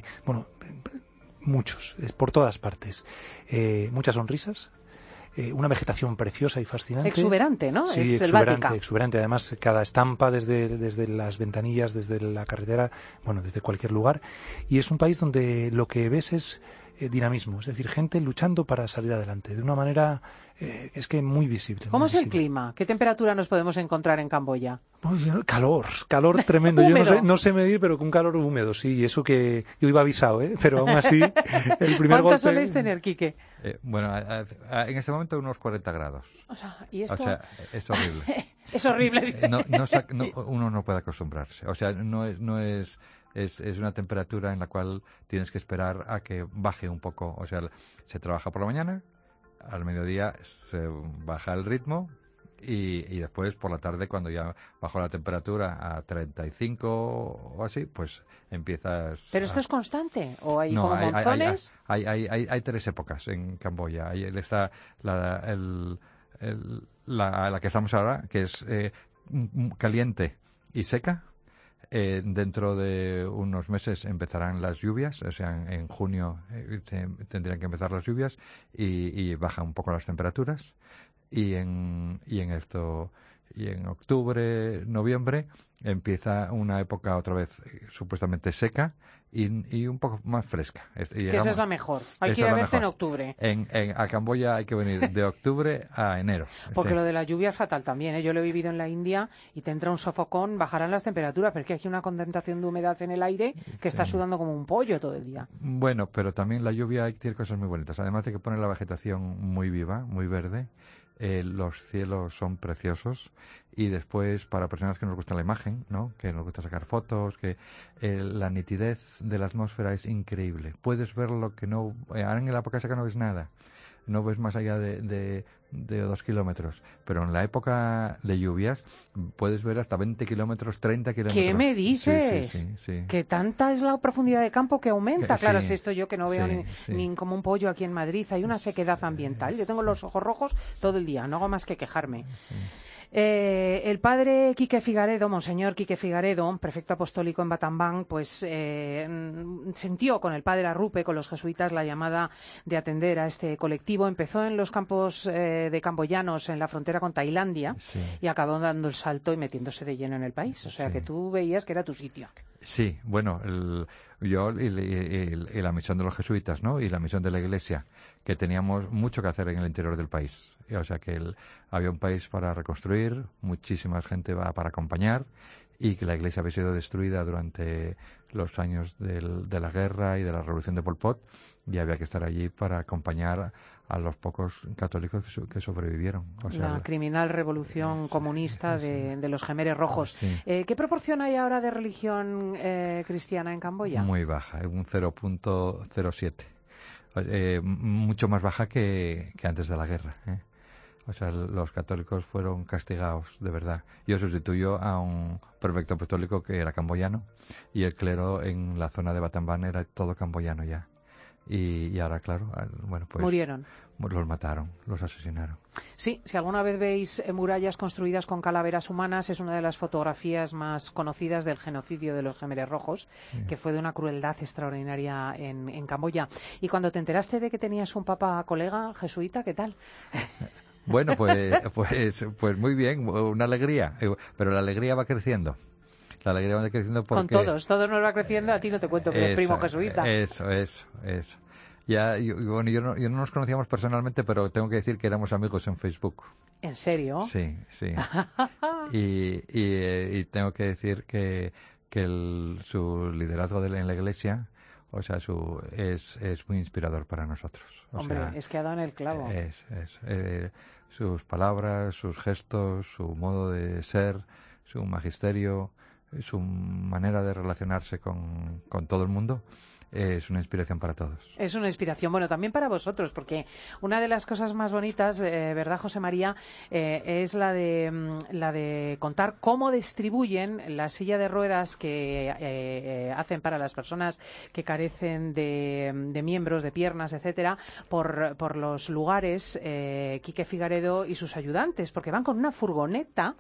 Speaker 19: muchos, por todas partes. Muchas sonrisas. Una vegetación preciosa y fascinante.
Speaker 3: Exuberante, ¿no?
Speaker 19: Sí,
Speaker 3: es selvática.
Speaker 19: Exuberante. Además, cada estampa desde las ventanillas, desde la carretera, bueno, desde cualquier lugar. Y es un país donde lo que ves es dinamismo, es decir, gente luchando para salir adelante, de una manera es que muy visible.
Speaker 3: ¿Cómo es el clima? ¿Qué temperatura nos podemos encontrar en Camboya?
Speaker 19: Pues, calor tremendo. Yo no sé medir, pero con calor húmedo, sí. Y eso que yo iba avisado, pero aún así, el primer golpe...
Speaker 3: ¿Cuánto soléis tener, Quique?
Speaker 18: Bueno, en este momento unos 40 grados.
Speaker 3: O sea, ¿y esto?
Speaker 18: O sea, es horrible.
Speaker 3: Es horrible, dice.
Speaker 18: Uno no puede acostumbrarse. O sea, es una temperatura en la cual tienes que esperar a que baje un poco. O sea, se trabaja por la mañana, al mediodía se baja el ritmo y después por la tarde, cuando ya bajó la temperatura a 35 o así, pues empiezas...
Speaker 3: ¿Pero esto es constante? ¿O hay como monzones?
Speaker 18: Hay 3 épocas en Camboya. Ahí está la que estamos ahora, que es caliente y seca. Dentro de unos meses empezarán las lluvias, o sea, en junio tendrían que empezar las lluvias y bajan un poco las temperaturas y en octubre, noviembre empieza una época otra vez supuestamente seca y un poco más fresca.
Speaker 3: Que esa es la mejor. Hay que ir a verte en octubre.
Speaker 18: A Camboya hay que venir de octubre a enero.
Speaker 3: Porque lo de la lluvia es fatal también. Yo lo he vivido en la India y te entra un sofocón, bajarán las temperaturas, pero es que hay una condensación de humedad en el aire que está sudando como un pollo todo el día.
Speaker 18: Bueno, pero también la lluvia tiene cosas muy bonitas. Además de que pone la vegetación muy viva, muy verde. Los cielos son preciosos y después para personas que nos gusta la imagen, ¿no? Que nos gusta sacar fotos, que la nitidez de la atmósfera es increíble. Puedes ver lo que no... Ahora en la época seca no ves nada, no ves más allá de 2 kilómetros, pero en la época de lluvias puedes ver hasta 20 kilómetros, 30 kilómetros.
Speaker 3: ¿Qué me dices?
Speaker 18: Sí.
Speaker 3: Que tanta es la profundidad de campo que aumenta. Claro,
Speaker 18: Sí,
Speaker 3: es esto yo que no veo ni como un pollo aquí en Madrid. Hay una sequedad ambiental. Yo tengo los ojos rojos todo el día, no hago más que quejarme. El padre Quique Figaredo, Monseñor Quique Figaredo, prefecto apostólico en Battambang, pues sintió con el padre Arrupe, con los jesuitas, la llamada de atender a este colectivo. Empezó en los campos de camboyanos en la frontera con Tailandia y acabó dando el salto y metiéndose de lleno en el país. O sea que tú veías que era tu sitio.
Speaker 18: Sí, bueno, yo y la misión de los jesuitas, ¿no? Y la misión de la Iglesia, que teníamos mucho que hacer en el interior del país. O sea que había un país para reconstruir, muchísima gente va para acompañar y que la Iglesia había sido destruida durante los años de la guerra y de la revolución de Pol Pot y había que estar allí para acompañar a los pocos católicos que sobrevivieron. O sea,
Speaker 3: la criminal revolución comunista de los Jemeres Rojos. ¿Qué proporción hay ahora de religión cristiana en Camboya?
Speaker 18: Muy baja, un 0.07. Mucho más baja que antes de la guerra. O sea, los católicos fueron castigados, de verdad. Yo sustituyo a un prefecto apostólico que era camboyano y el clero en la zona de Battambang era todo camboyano ya. Y ahora, claro, bueno, pues...
Speaker 3: Murieron.
Speaker 18: Los mataron, los asesinaron.
Speaker 3: Sí, si alguna vez veis murallas construidas con calaveras humanas, es una de las fotografías más conocidas del genocidio de los Jemeres Rojos, que fue de una crueldad extraordinaria en Camboya. Y cuando te enteraste de que tenías un papa colega jesuita, ¿qué tal?
Speaker 18: Bueno, pues muy bien, una alegría, pero la alegría va creciendo. La alegría va creciendo porque...
Speaker 3: Con todos nos va creciendo, a ti no te cuento que es primo jesuita.
Speaker 18: Eso. Ya, bueno, yo no nos conocíamos personalmente, pero tengo que decir que éramos amigos en Facebook.
Speaker 3: ¿En serio?
Speaker 18: Sí. y tengo que decir que su liderazgo en la Iglesia, o sea, es muy inspirador para nosotros.
Speaker 3: Hombre, es que ha dado en el clavo.
Speaker 18: Sus palabras, sus gestos, su modo de ser, su magisterio, su manera de relacionarse con todo el mundo. Es una inspiración para todos.
Speaker 3: Es una inspiración, bueno, también para vosotros, porque una de las cosas más bonitas, ¿verdad, José María? Es la de contar cómo distribuyen la silla de ruedas que hacen para las personas que carecen de miembros, de piernas, etcétera, por los lugares, Quique Figaredo y sus ayudantes, porque van con una furgoneta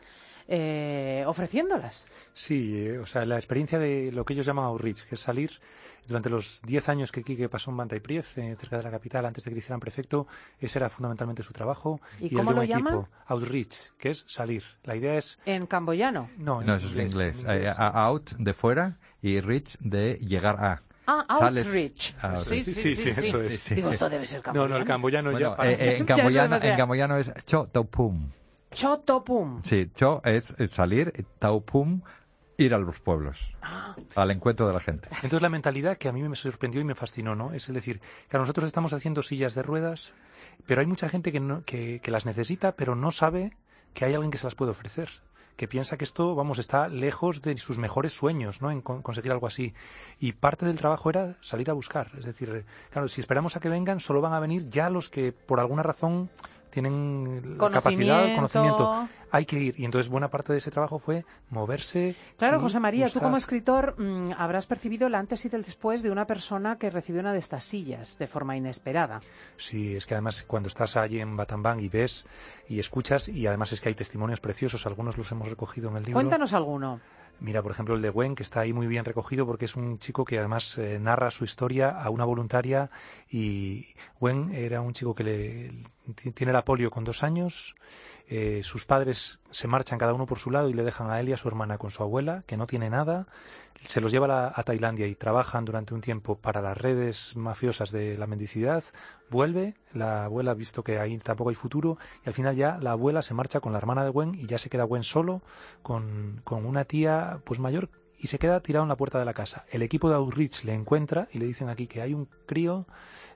Speaker 3: ofreciéndolas.
Speaker 19: Sí, o sea, la experiencia de lo que ellos llaman outreach, que es salir durante los 10 años que Quique pasó en Bantaipriez, cerca de la capital, antes de que le hicieran prefecto, ese era fundamentalmente su trabajo.
Speaker 3: ¿Y cómo lo llaman?
Speaker 19: Equipo, outreach, que es salir. La idea es...
Speaker 3: ¿En camboyano?
Speaker 18: No, eso es en inglés. Out, de fuera, y reach, de llegar a.
Speaker 3: Outreach.
Speaker 19: Sí, eso es.
Speaker 3: Sí. Digo, esto debe ser camboyano.
Speaker 19: No, el camboyano
Speaker 18: bueno,
Speaker 19: ya...
Speaker 18: en camboyano es cho taupum.
Speaker 3: Cho topum.
Speaker 18: Sí, cho es salir, taupum, ir a los pueblos, al encuentro de la gente.
Speaker 19: Entonces la mentalidad que a mí me sorprendió y me fascinó, ¿no? Es decir, que nosotros estamos haciendo sillas de ruedas, pero hay mucha gente que las necesita, pero no sabe que hay alguien que se las puede ofrecer, que piensa que esto, está lejos de sus mejores sueños, ¿no? En conseguir algo así. Y parte del trabajo era salir a buscar. Es decir, claro, si esperamos a que vengan, solo van a venir ya los que por alguna razón tienen la capacidad, el conocimiento. Hay que ir. Y entonces buena parte de ese trabajo fue moverse.
Speaker 3: Claro, José María, tú como escritor habrás percibido el antes y el después de una persona que recibió una de estas sillas de forma inesperada.
Speaker 19: Sí, es que además cuando estás allí en Battambang y ves y escuchas, y además es que hay testimonios preciosos, algunos los hemos recogido en el libro.
Speaker 3: Cuéntanos alguno.
Speaker 19: Mira, por ejemplo, el de Wen, que está ahí muy bien recogido porque es un chico que además narra su historia a una voluntaria, y Wen era un chico que tiene la polio con 2 años. Sus padres se marchan cada uno por su lado y le dejan a él y a su hermana con su abuela, que no tiene nada. Se los lleva a Tailandia y trabajan durante un tiempo para las redes mafiosas de la mendicidad. Vuelve, la abuela ha visto que ahí tampoco hay futuro, y al final ya la abuela se marcha con la hermana de Wen y ya se queda Wen solo con una tía pues mayor, y se queda tirado en la puerta de la casa. El equipo de Outreach le encuentra y le dicen aquí que hay un crío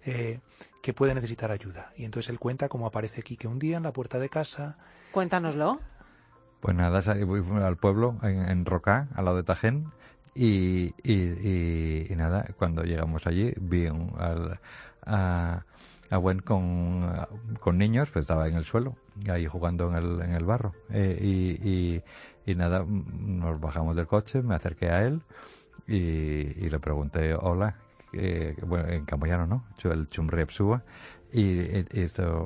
Speaker 19: que puede necesitar ayuda. Y entonces él cuenta cómo aparece Quique un día en la puerta de casa. Cuéntanoslo.
Speaker 18: Pues nada, salí al pueblo, en Rocá, al lado de Tajén, y nada, cuando llegamos allí vi a Wen con niños, pues estaba en el suelo, ahí jugando en el barro. Y nada, nos bajamos del coche, me acerqué a él y le pregunté hola, bueno, en camboyano, ¿no? El chumrep suba, y esto,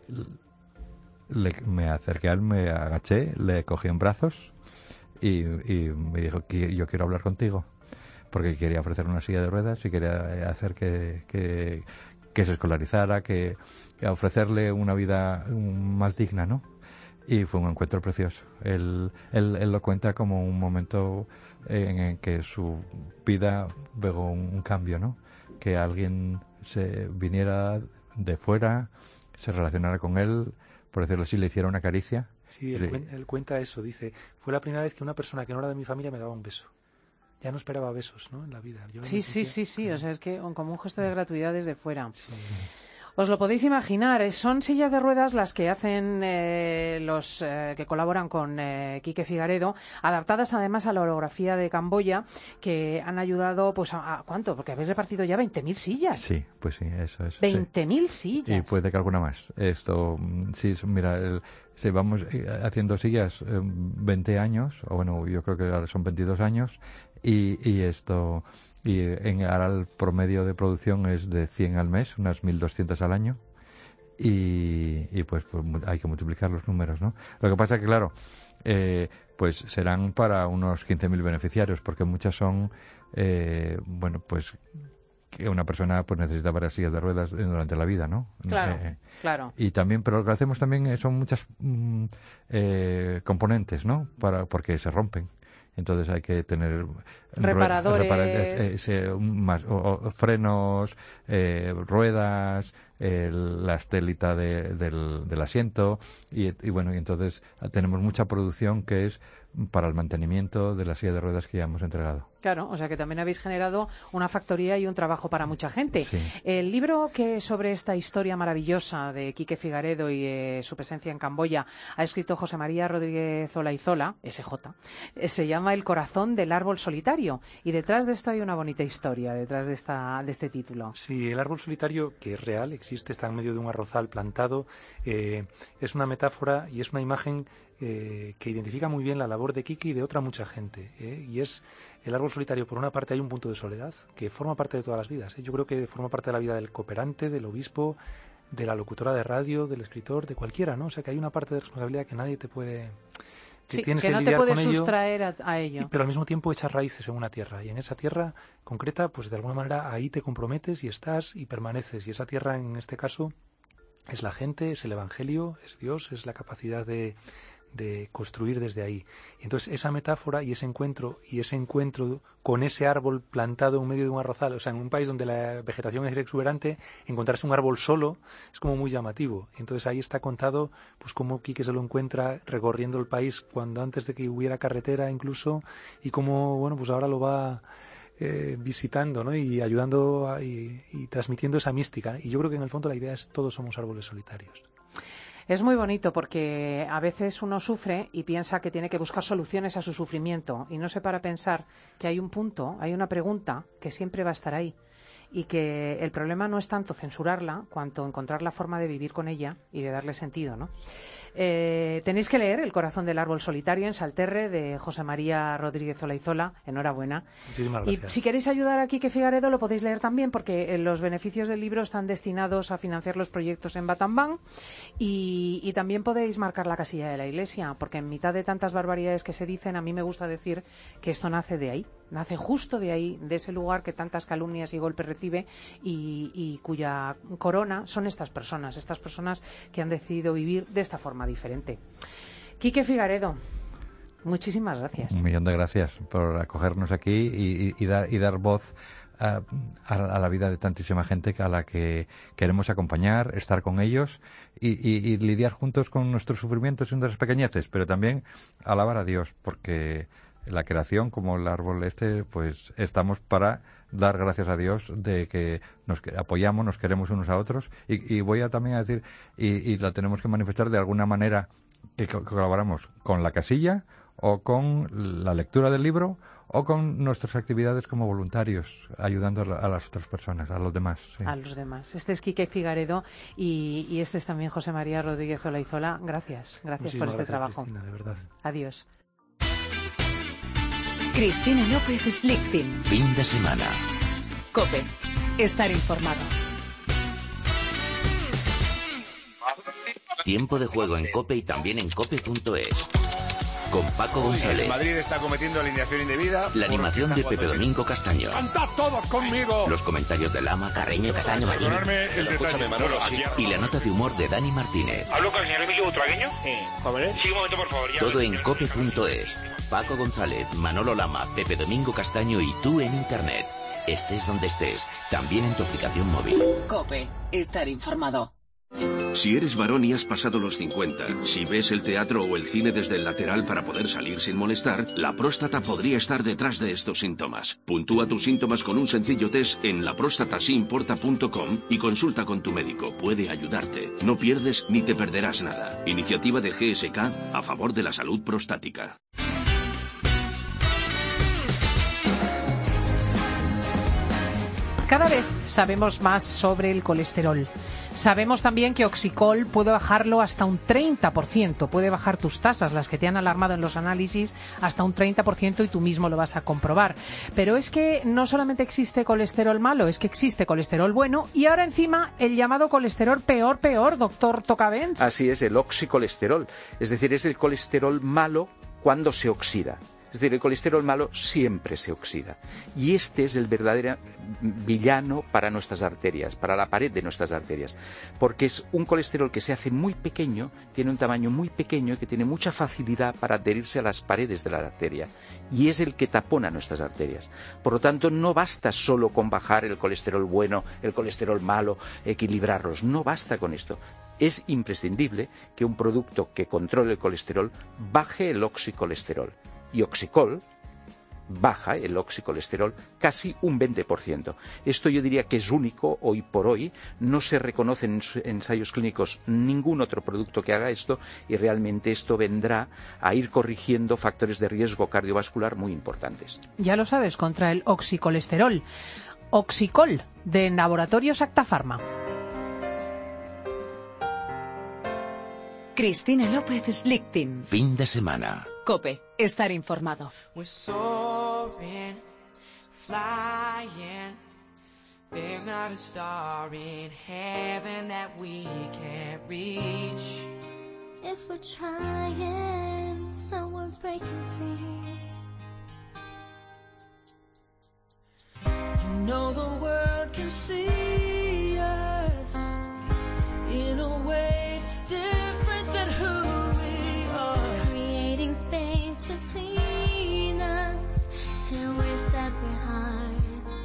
Speaker 18: me acerqué a él, me agaché, le cogí en brazos y me dijo que yo quiero hablar contigo, porque quería ofrecer una silla de ruedas y quería hacer que se escolarizara, que ofrecerle una vida más digna, ¿no? Y fue un encuentro precioso. Él lo cuenta como un momento en el que su vida pegó un cambio, ¿no? Que alguien se viniera de fuera, se relacionara con él, por decirlo así, le hiciera una caricia.
Speaker 19: Sí, él cuenta eso, dice, fue la primera vez que una persona que no era de mi familia me daba un beso. Ya no esperaba besos, ¿no?, en la vida.
Speaker 3: Sí, o sea, es que como un gesto de gratuidad desde fuera. Sí. Os lo podéis imaginar, son sillas de ruedas las que hacen los que colaboran con Quique Figaredo, adaptadas además a la orografía de Camboya, que han ayudado, pues, ¿a cuánto? Porque habéis repartido ya 20.000 sillas.
Speaker 18: Sí, pues sí, eso es.
Speaker 3: 20.000 sillas.
Speaker 18: Y puede que alguna más. Esto, sí, mira, vamos haciendo sillas 20 años, o bueno, yo creo que ahora son 22 años, y esto... Y ahora el promedio de producción es de 100 al mes, unas 1.200 al año, y pues hay que multiplicar los números, ¿no? Lo que pasa es que, claro, pues serán para unos 15.000 beneficiarios, porque muchas son, bueno, pues que una persona pues necesita varias sillas de ruedas durante la vida, ¿no?
Speaker 3: Claro.
Speaker 18: Y también, pero lo que hacemos también son muchas componentes, ¿no? Porque se rompen. Entonces hay que tener
Speaker 3: reparadores,
Speaker 18: frenos, ruedas, la estelita del asiento y bueno, y entonces tenemos mucha producción que es para el mantenimiento de la silla de ruedas que ya hemos entregado.
Speaker 3: Claro, o sea que también habéis generado una factoría y un trabajo para mucha gente.
Speaker 18: Sí.
Speaker 3: El libro que sobre esta historia maravillosa de Quique Figaredo y su presencia en Camboya ha escrito José María Rodríguez Olaizola, SJ, se llama El corazón del árbol solitario, y detrás de esto hay una bonita historia, detrás de este título.
Speaker 19: Sí, el árbol solitario, que es real, existe, está en medio de un arrozal plantado, es una metáfora y es una imagen que identifica muy bien la labor de Quique y de otra mucha gente, y es el árbol solitario. Por una parte hay un punto de soledad que forma parte de todas las vidas, yo creo que forma parte de la vida del cooperante, del obispo, de la locutora de radio, del escritor, de cualquiera, ¿no? O sea que hay una parte de responsabilidad que nadie te puede...
Speaker 3: Sí,
Speaker 19: tienes
Speaker 3: que no te puedes sustraer a ello.
Speaker 19: Pero al mismo tiempo echas raíces en una tierra, y en esa tierra concreta, pues de alguna manera ahí te comprometes y estás y permaneces, y esa tierra en este caso es la gente, es el Evangelio, es Dios, es la capacidad de construir desde ahí. Y entonces esa metáfora y ese encuentro con ese árbol plantado en medio de un arrozal, o sea, en un país donde la vegetación es exuberante, encontrarse un árbol solo es como muy llamativo. Entonces ahí está contado pues cómo Quique se lo encuentra recorriendo el país cuando antes de que hubiera carretera incluso, y cómo, bueno, pues ahora lo va visitando, ¿no? Y ayudando y transmitiendo esa mística. Y yo creo que en el fondo la idea es todos somos árboles solitarios.
Speaker 3: Es muy bonito porque a veces uno sufre y piensa que tiene que buscar soluciones a su sufrimiento y no se para a pensar que hay un punto, hay una pregunta que siempre va a estar ahí, y que el problema no es tanto censurarla cuanto encontrar la forma de vivir con ella y de darle sentido, ¿no? Tenéis que leer El corazón del árbol solitario en Salterre, de José María Rodríguez Olaizola. Enhorabuena.
Speaker 19: Muchísimas gracias.
Speaker 3: Y si queréis ayudar a Quique Figaredo lo podéis leer también, porque los beneficios del libro están destinados a financiar los proyectos en Batambán, y también podéis marcar la casilla de la Iglesia, porque en mitad de tantas barbaridades que se dicen, a mí me gusta decir que esto nace de ahí, nace justo de ahí, de ese lugar que tantas calumnias y golpes recibe y cuya corona son estas personas que han decidido vivir de esta forma diferente. Quique Figaredo, muchísimas gracias.
Speaker 18: 1.000.000 de gracias por acogernos aquí y dar voz a la vida de tantísima gente a la que queremos acompañar, estar con ellos y lidiar juntos con nuestros sufrimientos y nuestras pequeñeces, pero también alabar a Dios, porque la creación, como el árbol pues estamos para dar gracias a Dios de que nos apoyamos, nos queremos unos a otros, y voy a también a decir, y la tenemos que manifestar de alguna manera, que colaboramos con la casilla o con la lectura del libro o con nuestras actividades como voluntarios, ayudando a las otras personas, a los demás. Sí.
Speaker 3: A los demás. Este es Quique Figaredo y este es también José María Rodríguez Olaizola. Gracias por este trabajo.
Speaker 19: Cristina, de verdad.
Speaker 3: Adiós.
Speaker 1: Cristina López Lichtin.
Speaker 4: Fin de semana.
Speaker 1: COPE. Estar informado.
Speaker 4: Tiempo de juego en COPE y también en cope.es. Con Paco González.
Speaker 5: El Madrid está cometiendo alineación indebida.
Speaker 4: La animación de Pepe Domingo Castaño.
Speaker 6: ¡Cantad todos conmigo!
Speaker 4: Los comentarios de Lama, Carreño, Castaño, Marín.
Speaker 5: Escúchame, Manolo.
Speaker 4: Y la nota de humor de Dani Martínez.
Speaker 20: ¿Hablo con el señor Emilio Butragueño? Sí, un momento, por favor. Ya.
Speaker 4: Todo en cope.es. Paco González, Manolo Lama, Pepe Domingo Castaño y tú en Internet. Estés donde estés, también en tu aplicación móvil.
Speaker 1: COPE. Estar informado.
Speaker 21: Si eres varón y has pasado los 50, si ves el teatro o el cine desde el lateral para poder salir sin molestar, la próstata podría estar detrás de estos síntomas. Puntúa tus síntomas con un sencillo test en laprostatasiimporta.com y consulta con tu médico. Puede ayudarte. No pierdes ni te perderás nada. Iniciativa de GSK a favor de la salud prostática.
Speaker 3: Cada vez sabemos más sobre el colesterol. Sabemos también que Oxicol puede bajarlo hasta un 30%. Puede bajar tus tasas, las que te han alarmado en los análisis, hasta un 30%, y tú mismo lo vas a comprobar. Pero es que no solamente existe colesterol malo, es que existe colesterol bueno, y ahora encima el llamado colesterol peor, doctor Tocavents.
Speaker 22: Así es, el oxicolesterol. Es decir, es el colesterol malo cuando se oxida.
Speaker 2: Es decir, el colesterol malo siempre se oxida. Y este es el verdadero villano para nuestras arterias, para la pared de nuestras arterias. Porque es un colesterol que se hace muy pequeño, tiene un tamaño muy pequeño y que tiene mucha facilidad para adherirse a las paredes de la arteria. Y es el que tapona nuestras arterias. Por lo tanto, no basta solo con bajar el colesterol bueno, el colesterol malo, equilibrarlos. No basta con esto. Es imprescindible que un producto que controle el colesterol baje el oxicolesterol. Y Oxicol baja el oxicolesterol casi un 20%. Esto yo diría que es único hoy por hoy. No se reconoce en ensayos clínicos ningún otro producto que haga esto y realmente esto vendrá a ir corrigiendo factores de riesgo cardiovascular muy importantes.
Speaker 3: Ya lo sabes, contra el oxicolesterol. Oxicol, de Laboratorios Acta Pharma.
Speaker 1: Cristina López Slichting.
Speaker 4: Fin de semana.
Speaker 1: COPE. Estar informado.
Speaker 22: We're soaring, flying. There's not a star in heaven that we can't reach.
Speaker 23: If we're trying, so we're breaking free.
Speaker 22: You know the world can see us in a way that's different than who we are.
Speaker 23: Creating space between us till we're separate hearts.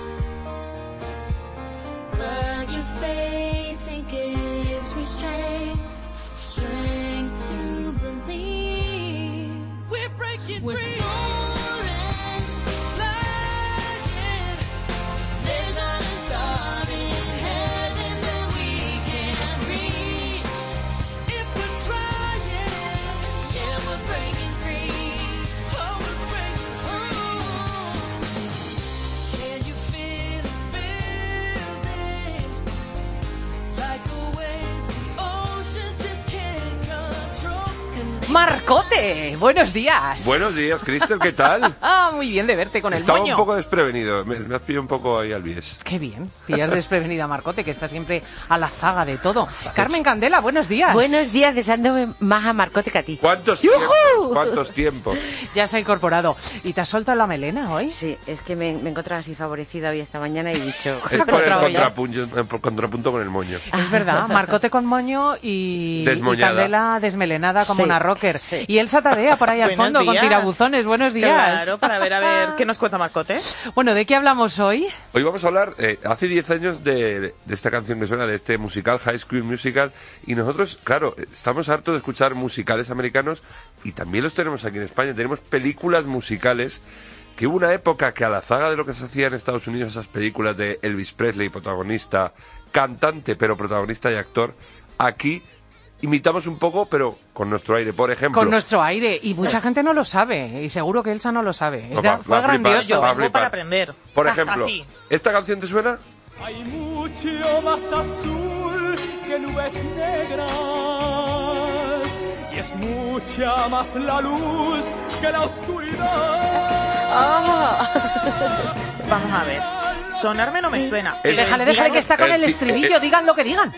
Speaker 22: But your faith it gives me strength, strength to believe we're breaking free. Soaring, flying. There's not a star in heaven that we can't reach. If we're trying, yeah, we're breaking free. Oh, we're breaking free. Can you feel it building? Like a wave the ocean just can't control.
Speaker 3: Marcote, buenos días.
Speaker 24: Buenos días, Cristian, ¿qué tal?
Speaker 3: Muy bien de verte con el
Speaker 24: Estaba
Speaker 3: moño.
Speaker 24: un poco desprevenido, me has pillado un poco ahí al bies.
Speaker 3: Qué bien, pillar desprevenida a Marcote, que está siempre a la zaga de todo. Carmen Candela, buenos días.
Speaker 25: Buenos días, deseándome más a Marcote que a ti.
Speaker 24: ¿Cuántos tiempos?
Speaker 3: Ya se ha incorporado. ¿Y te has soltado la melena hoy?
Speaker 25: Sí, es que me he encontrado así favorecida hoy esta mañana y he dicho...
Speaker 24: Es por el contrapunto con el moño.
Speaker 3: Es verdad, Marcote con moño y Candela desmelenada como una rocker.
Speaker 26: Sí.
Speaker 3: Y Elsa Tadea por ahí al
Speaker 26: Buenos
Speaker 3: fondo
Speaker 26: días.
Speaker 3: con tirabuzones. Buenos días.
Speaker 26: Claro, para ver a ver qué nos cuenta Marcote.
Speaker 3: Bueno, ¿de qué hablamos hoy?
Speaker 24: Hoy vamos a hablar, hace 10 años de esta canción que suena, de este musical, High School Musical, y nosotros, claro, estamos hartos de escuchar musicales americanos y también los tenemos aquí en España. Tenemos películas musicales que hubo una época que a la zaga de lo que se hacía en Estados Unidos, esas películas de Elvis Presley, protagonista, cantante, pero protagonista y actor, aquí imitamos un poco, pero con nuestro aire, por ejemplo.
Speaker 3: Con nuestro aire, y mucha gente no lo sabe, y seguro que Elsa no lo sabe.
Speaker 24: No,
Speaker 3: Fue grandioso.
Speaker 26: Yo vengo para aprender.
Speaker 24: Por ejemplo,
Speaker 26: Así.
Speaker 24: ¿esta canción te suena?
Speaker 22: Hay mucho más azul que nubes negras y es mucha más la luz que la oscuridad.
Speaker 26: Vamos a ver. Sonarme no me suena.
Speaker 3: Déjale que está con el estribillo, digan lo que digan.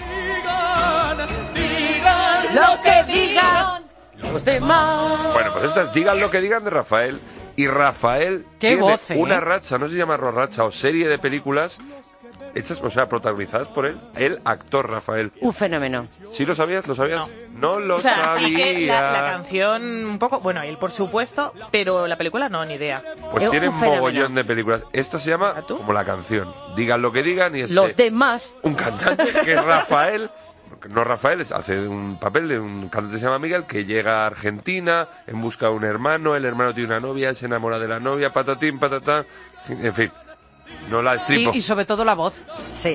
Speaker 22: Digan
Speaker 3: lo que digan
Speaker 25: los demás.
Speaker 24: Bueno, pues estas Digan lo que digan de Rafael. Y Rafael
Speaker 3: Qué
Speaker 24: tiene
Speaker 3: voz,
Speaker 24: una racha, no sé si llamarlo racha o serie de películas hechas, o sea, protagonizadas por él, el actor Rafael.
Speaker 25: Un fenómeno.
Speaker 24: ¿Sí lo sabías? ¿Lo sabías? No lo
Speaker 26: O sea,
Speaker 24: sabía.
Speaker 26: sí que la canción un poco, bueno, él por supuesto, pero la película no, ni idea.
Speaker 24: Pues tiene un mogollón de películas. Esta se llama como la canción. Digan lo que digan y es
Speaker 25: los demás.
Speaker 24: Un cantante que es Rafael. No Rafael, hace un papel de un cantante que se llama Miguel, que llega a Argentina en busca de un hermano, el hermano tiene una novia, se enamora de la novia, patatín, patatán, en fin, no la estripo.
Speaker 3: Y sobre todo la voz.
Speaker 25: Sí.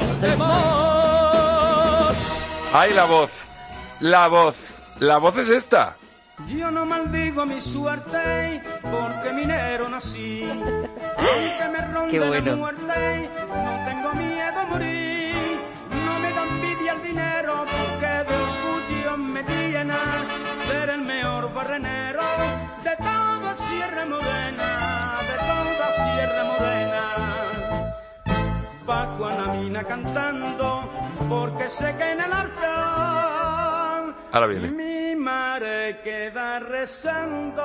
Speaker 24: ¡Ay, la voz! ¡La voz! ¡La voz es esta!
Speaker 22: Yo no maldigo mi suerte porque minero nací. Aunque me ronde
Speaker 25: Qué bueno.
Speaker 22: la muerte, no tengo miedo a morir. No me da envidia el dinero porque de orgullo me llena ser el mejor barrenero de toda Sierra Morena, de toda Sierra Morena. Bajo a la mina cantando porque sé que en el altar
Speaker 24: Ahora viene.
Speaker 22: mi marido haré quedar rezando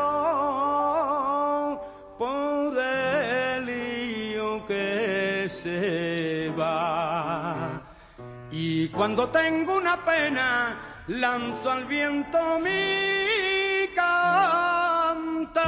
Speaker 22: por el lío que se va. Y cuando tengo una pena, lanzo al viento mi cantar.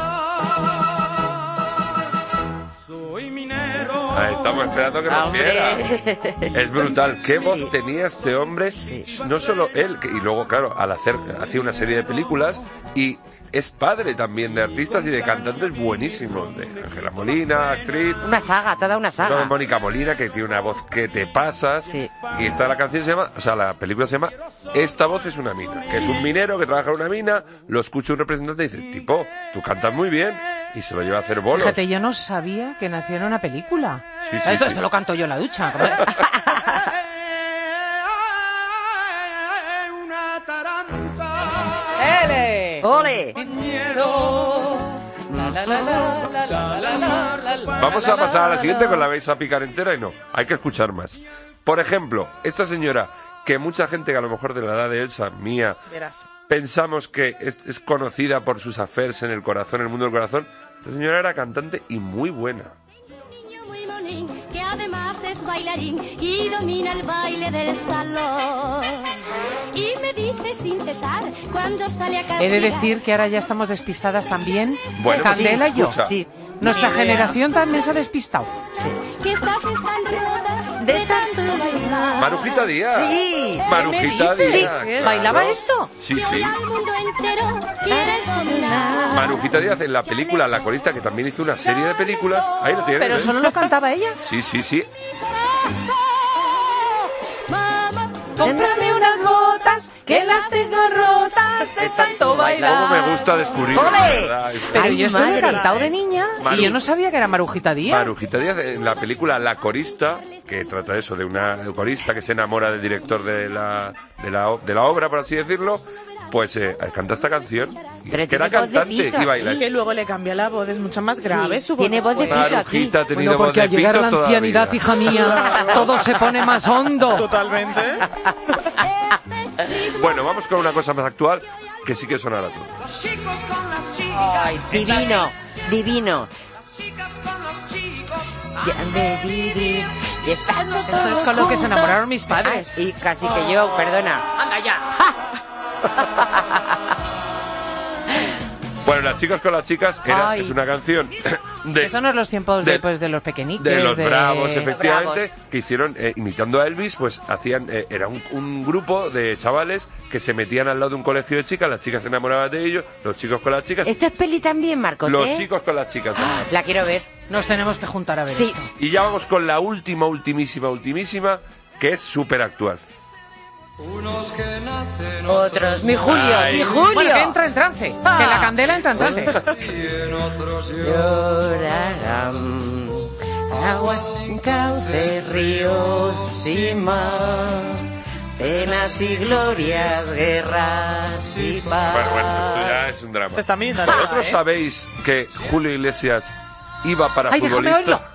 Speaker 22: Soy minero.
Speaker 24: Estamos esperando que rompiera. Es brutal. ¿Qué voz tenía este hombre? No solo él, y luego, claro, hacía una serie de películas y es padre también de artistas y de cantantes buenísimos. De Ángela Molina, actriz.
Speaker 25: Una saga, toda una saga.
Speaker 24: Mónica Molina, que tiene una voz que te pasas.
Speaker 25: Sí.
Speaker 24: Y la canción se llama, la película se llama Esta voz es una mina. Que es un minero que trabaja en una mina, lo escucha un representante y dice, tipo, tú cantas muy bien. Y se lo lleva a hacer bolos.
Speaker 3: Fíjate, yo no sabía que nació en una película.
Speaker 24: Sí,
Speaker 3: Esto lo canto yo en la ducha. ¡Ele!
Speaker 25: ¡Ole!
Speaker 24: Vamos a pasar a la siguiente, que la vais a picar entera y no. Hay que escuchar más. Por ejemplo, esta señora, que mucha gente que a lo mejor de la edad de Elsa, mía, pensamos que es conocida por sus affairs en el corazón, en el mundo del corazón. Esta señora era cantante y muy buena.
Speaker 23: Que además es bailarín y domina el baile del salón. Y me dice sin cesar cuando sale a castigar.
Speaker 3: He de decir que ahora ya estamos despistadas también.
Speaker 24: Bueno,
Speaker 3: Candela y yo.
Speaker 24: Sí.
Speaker 3: Nuestra generación también se ha despistado.
Speaker 25: Sí.
Speaker 23: Que estás tan roda de tanto bailar.
Speaker 24: Marujita Díaz.
Speaker 25: Sí.
Speaker 24: Marujita Díaz.
Speaker 3: Sí. ¿Bailaba esto?
Speaker 24: Sí, sí.
Speaker 23: El mundo entero quiere dominar.
Speaker 24: Marujita Díaz en la película La Corista, que también hizo una serie de películas. Ahí lo tienes.
Speaker 3: Pero solo lo cantaba ella.
Speaker 24: Sí, sí, sí.
Speaker 3: Cómprame unas botas que las tengo rotas de tanto bailar.
Speaker 24: Cómo me gusta descubrir.
Speaker 3: Pero
Speaker 25: Ay,
Speaker 3: yo estuve
Speaker 25: madre.
Speaker 3: cantado de niña y yo no sabía que era Marujita Díaz.
Speaker 24: Marujita Díaz en la película La Corista, que trata eso de una corista que se enamora del director de la obra, por así decirlo, pues canta esta canción.
Speaker 25: Pero
Speaker 24: que era cantante y baila.
Speaker 26: Y que luego le cambia la voz, es mucho más grave.
Speaker 25: Sí,
Speaker 26: su
Speaker 25: tiene voz de
Speaker 24: pito, Marujita ha tenido
Speaker 3: Bueno, porque
Speaker 24: voz
Speaker 3: al
Speaker 24: de
Speaker 3: llegar a
Speaker 24: pito
Speaker 3: la ancianidad,
Speaker 24: todavía.
Speaker 3: hija mía, todo se pone más hondo.
Speaker 26: Totalmente.
Speaker 24: Bueno, vamos con una cosa más actual que sí que sonará todo.
Speaker 25: Ay, divino, divino. Ya de vivir y estando
Speaker 3: Esto es
Speaker 25: todos
Speaker 3: con lo que se
Speaker 25: juntos.
Speaker 3: enamoraron mis padres.
Speaker 25: Ay, y casi que yo, perdona.
Speaker 3: ¡Anda ya!
Speaker 24: Bueno, Las chicas con las chicas
Speaker 3: Ay.
Speaker 24: es una canción
Speaker 3: Esto no es los tiempos
Speaker 24: de-
Speaker 3: de los pequeñiques.
Speaker 24: de los Bravos, efectivamente,
Speaker 25: Bravos.
Speaker 24: que hicieron, imitando a Elvis, pues hacían, era un grupo de chavales que se metían al lado de un colegio de chicas, las chicas se enamoraban de ellos, los chicos con las chicas,
Speaker 25: ¿Esto es peli también, Marco?
Speaker 24: los chicos con las chicas.
Speaker 25: La quiero ver.
Speaker 3: Nos tenemos que juntar a ver
Speaker 25: Sí.
Speaker 3: esto.
Speaker 24: Y ya vamos con la ultimísima, que es súper actual.
Speaker 25: Otros, mi Julio,
Speaker 24: Ay.
Speaker 25: mi Julio.
Speaker 3: Bueno, que entra en trance. Que la candela entra en trance.
Speaker 25: Llorarán aguas, cauces, ríos y mar, penas y glorias, guerras y paz.
Speaker 24: Bueno, esto ya es un drama.
Speaker 26: Está bien, ¿no?
Speaker 24: ¿Vosotros sabéis que Julio Iglesias iba para
Speaker 3: Ay, déjame
Speaker 24: futbolista?
Speaker 3: oírlo.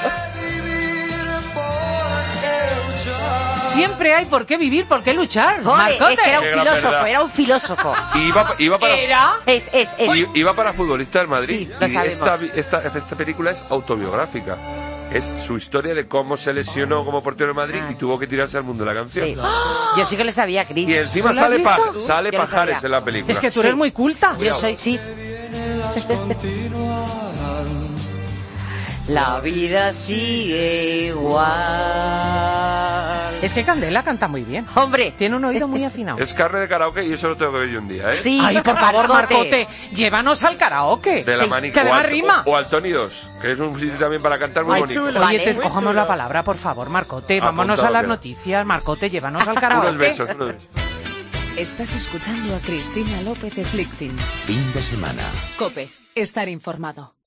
Speaker 3: Siempre hay por qué vivir, por qué luchar.
Speaker 25: Joder,
Speaker 3: Marcote.
Speaker 25: es que era un
Speaker 24: Era
Speaker 25: filósofo,
Speaker 24: verdad.
Speaker 25: era un filósofo.
Speaker 24: Iba para...
Speaker 3: ¿Era?
Speaker 25: Es.
Speaker 24: Iba para futbolista del Madrid.
Speaker 25: Sí, lo
Speaker 24: y
Speaker 25: sabemos.
Speaker 24: esta película es autobiográfica. Es su historia de cómo se lesionó como portero del Madrid y tuvo que tirarse al mundo de la canción.
Speaker 25: Sí. Yo sí que le sabía, Cris.
Speaker 24: Y encima
Speaker 3: ¿Tú lo has
Speaker 24: sale,
Speaker 3: visto?
Speaker 24: sale
Speaker 25: Yo lo
Speaker 24: Pajares
Speaker 25: sabía.
Speaker 24: en la película.
Speaker 3: Es que tú eres muy culta.
Speaker 25: Yo soy, sí. La vida sigue igual.
Speaker 3: Es que Candela canta muy bien.
Speaker 25: Hombre.
Speaker 3: Tiene un oído muy afinado.
Speaker 24: Es carne de karaoke y eso lo tengo que ver yo un día, ¿eh?
Speaker 25: Sí,
Speaker 3: Ay, por favor,
Speaker 25: Marcote.
Speaker 3: Marcote, llévanos al karaoke.
Speaker 24: De la
Speaker 3: Sí,
Speaker 24: manica.
Speaker 3: que además
Speaker 24: o,
Speaker 3: rima.
Speaker 24: o al Tony 2, que es un sitio también para cantar muy
Speaker 3: Ay,
Speaker 24: bonito.
Speaker 3: chulo. Oye, cojamos la palabra, por favor, Marcote. Vámonos
Speaker 24: Apuntado
Speaker 3: a las
Speaker 24: queda.
Speaker 3: noticias. Marcote, llévanos al karaoke.
Speaker 24: Unos besos, unos besos.
Speaker 1: Estás escuchando a Cristina López Slichting.
Speaker 4: Fin de semana.
Speaker 1: Cope, estar informado.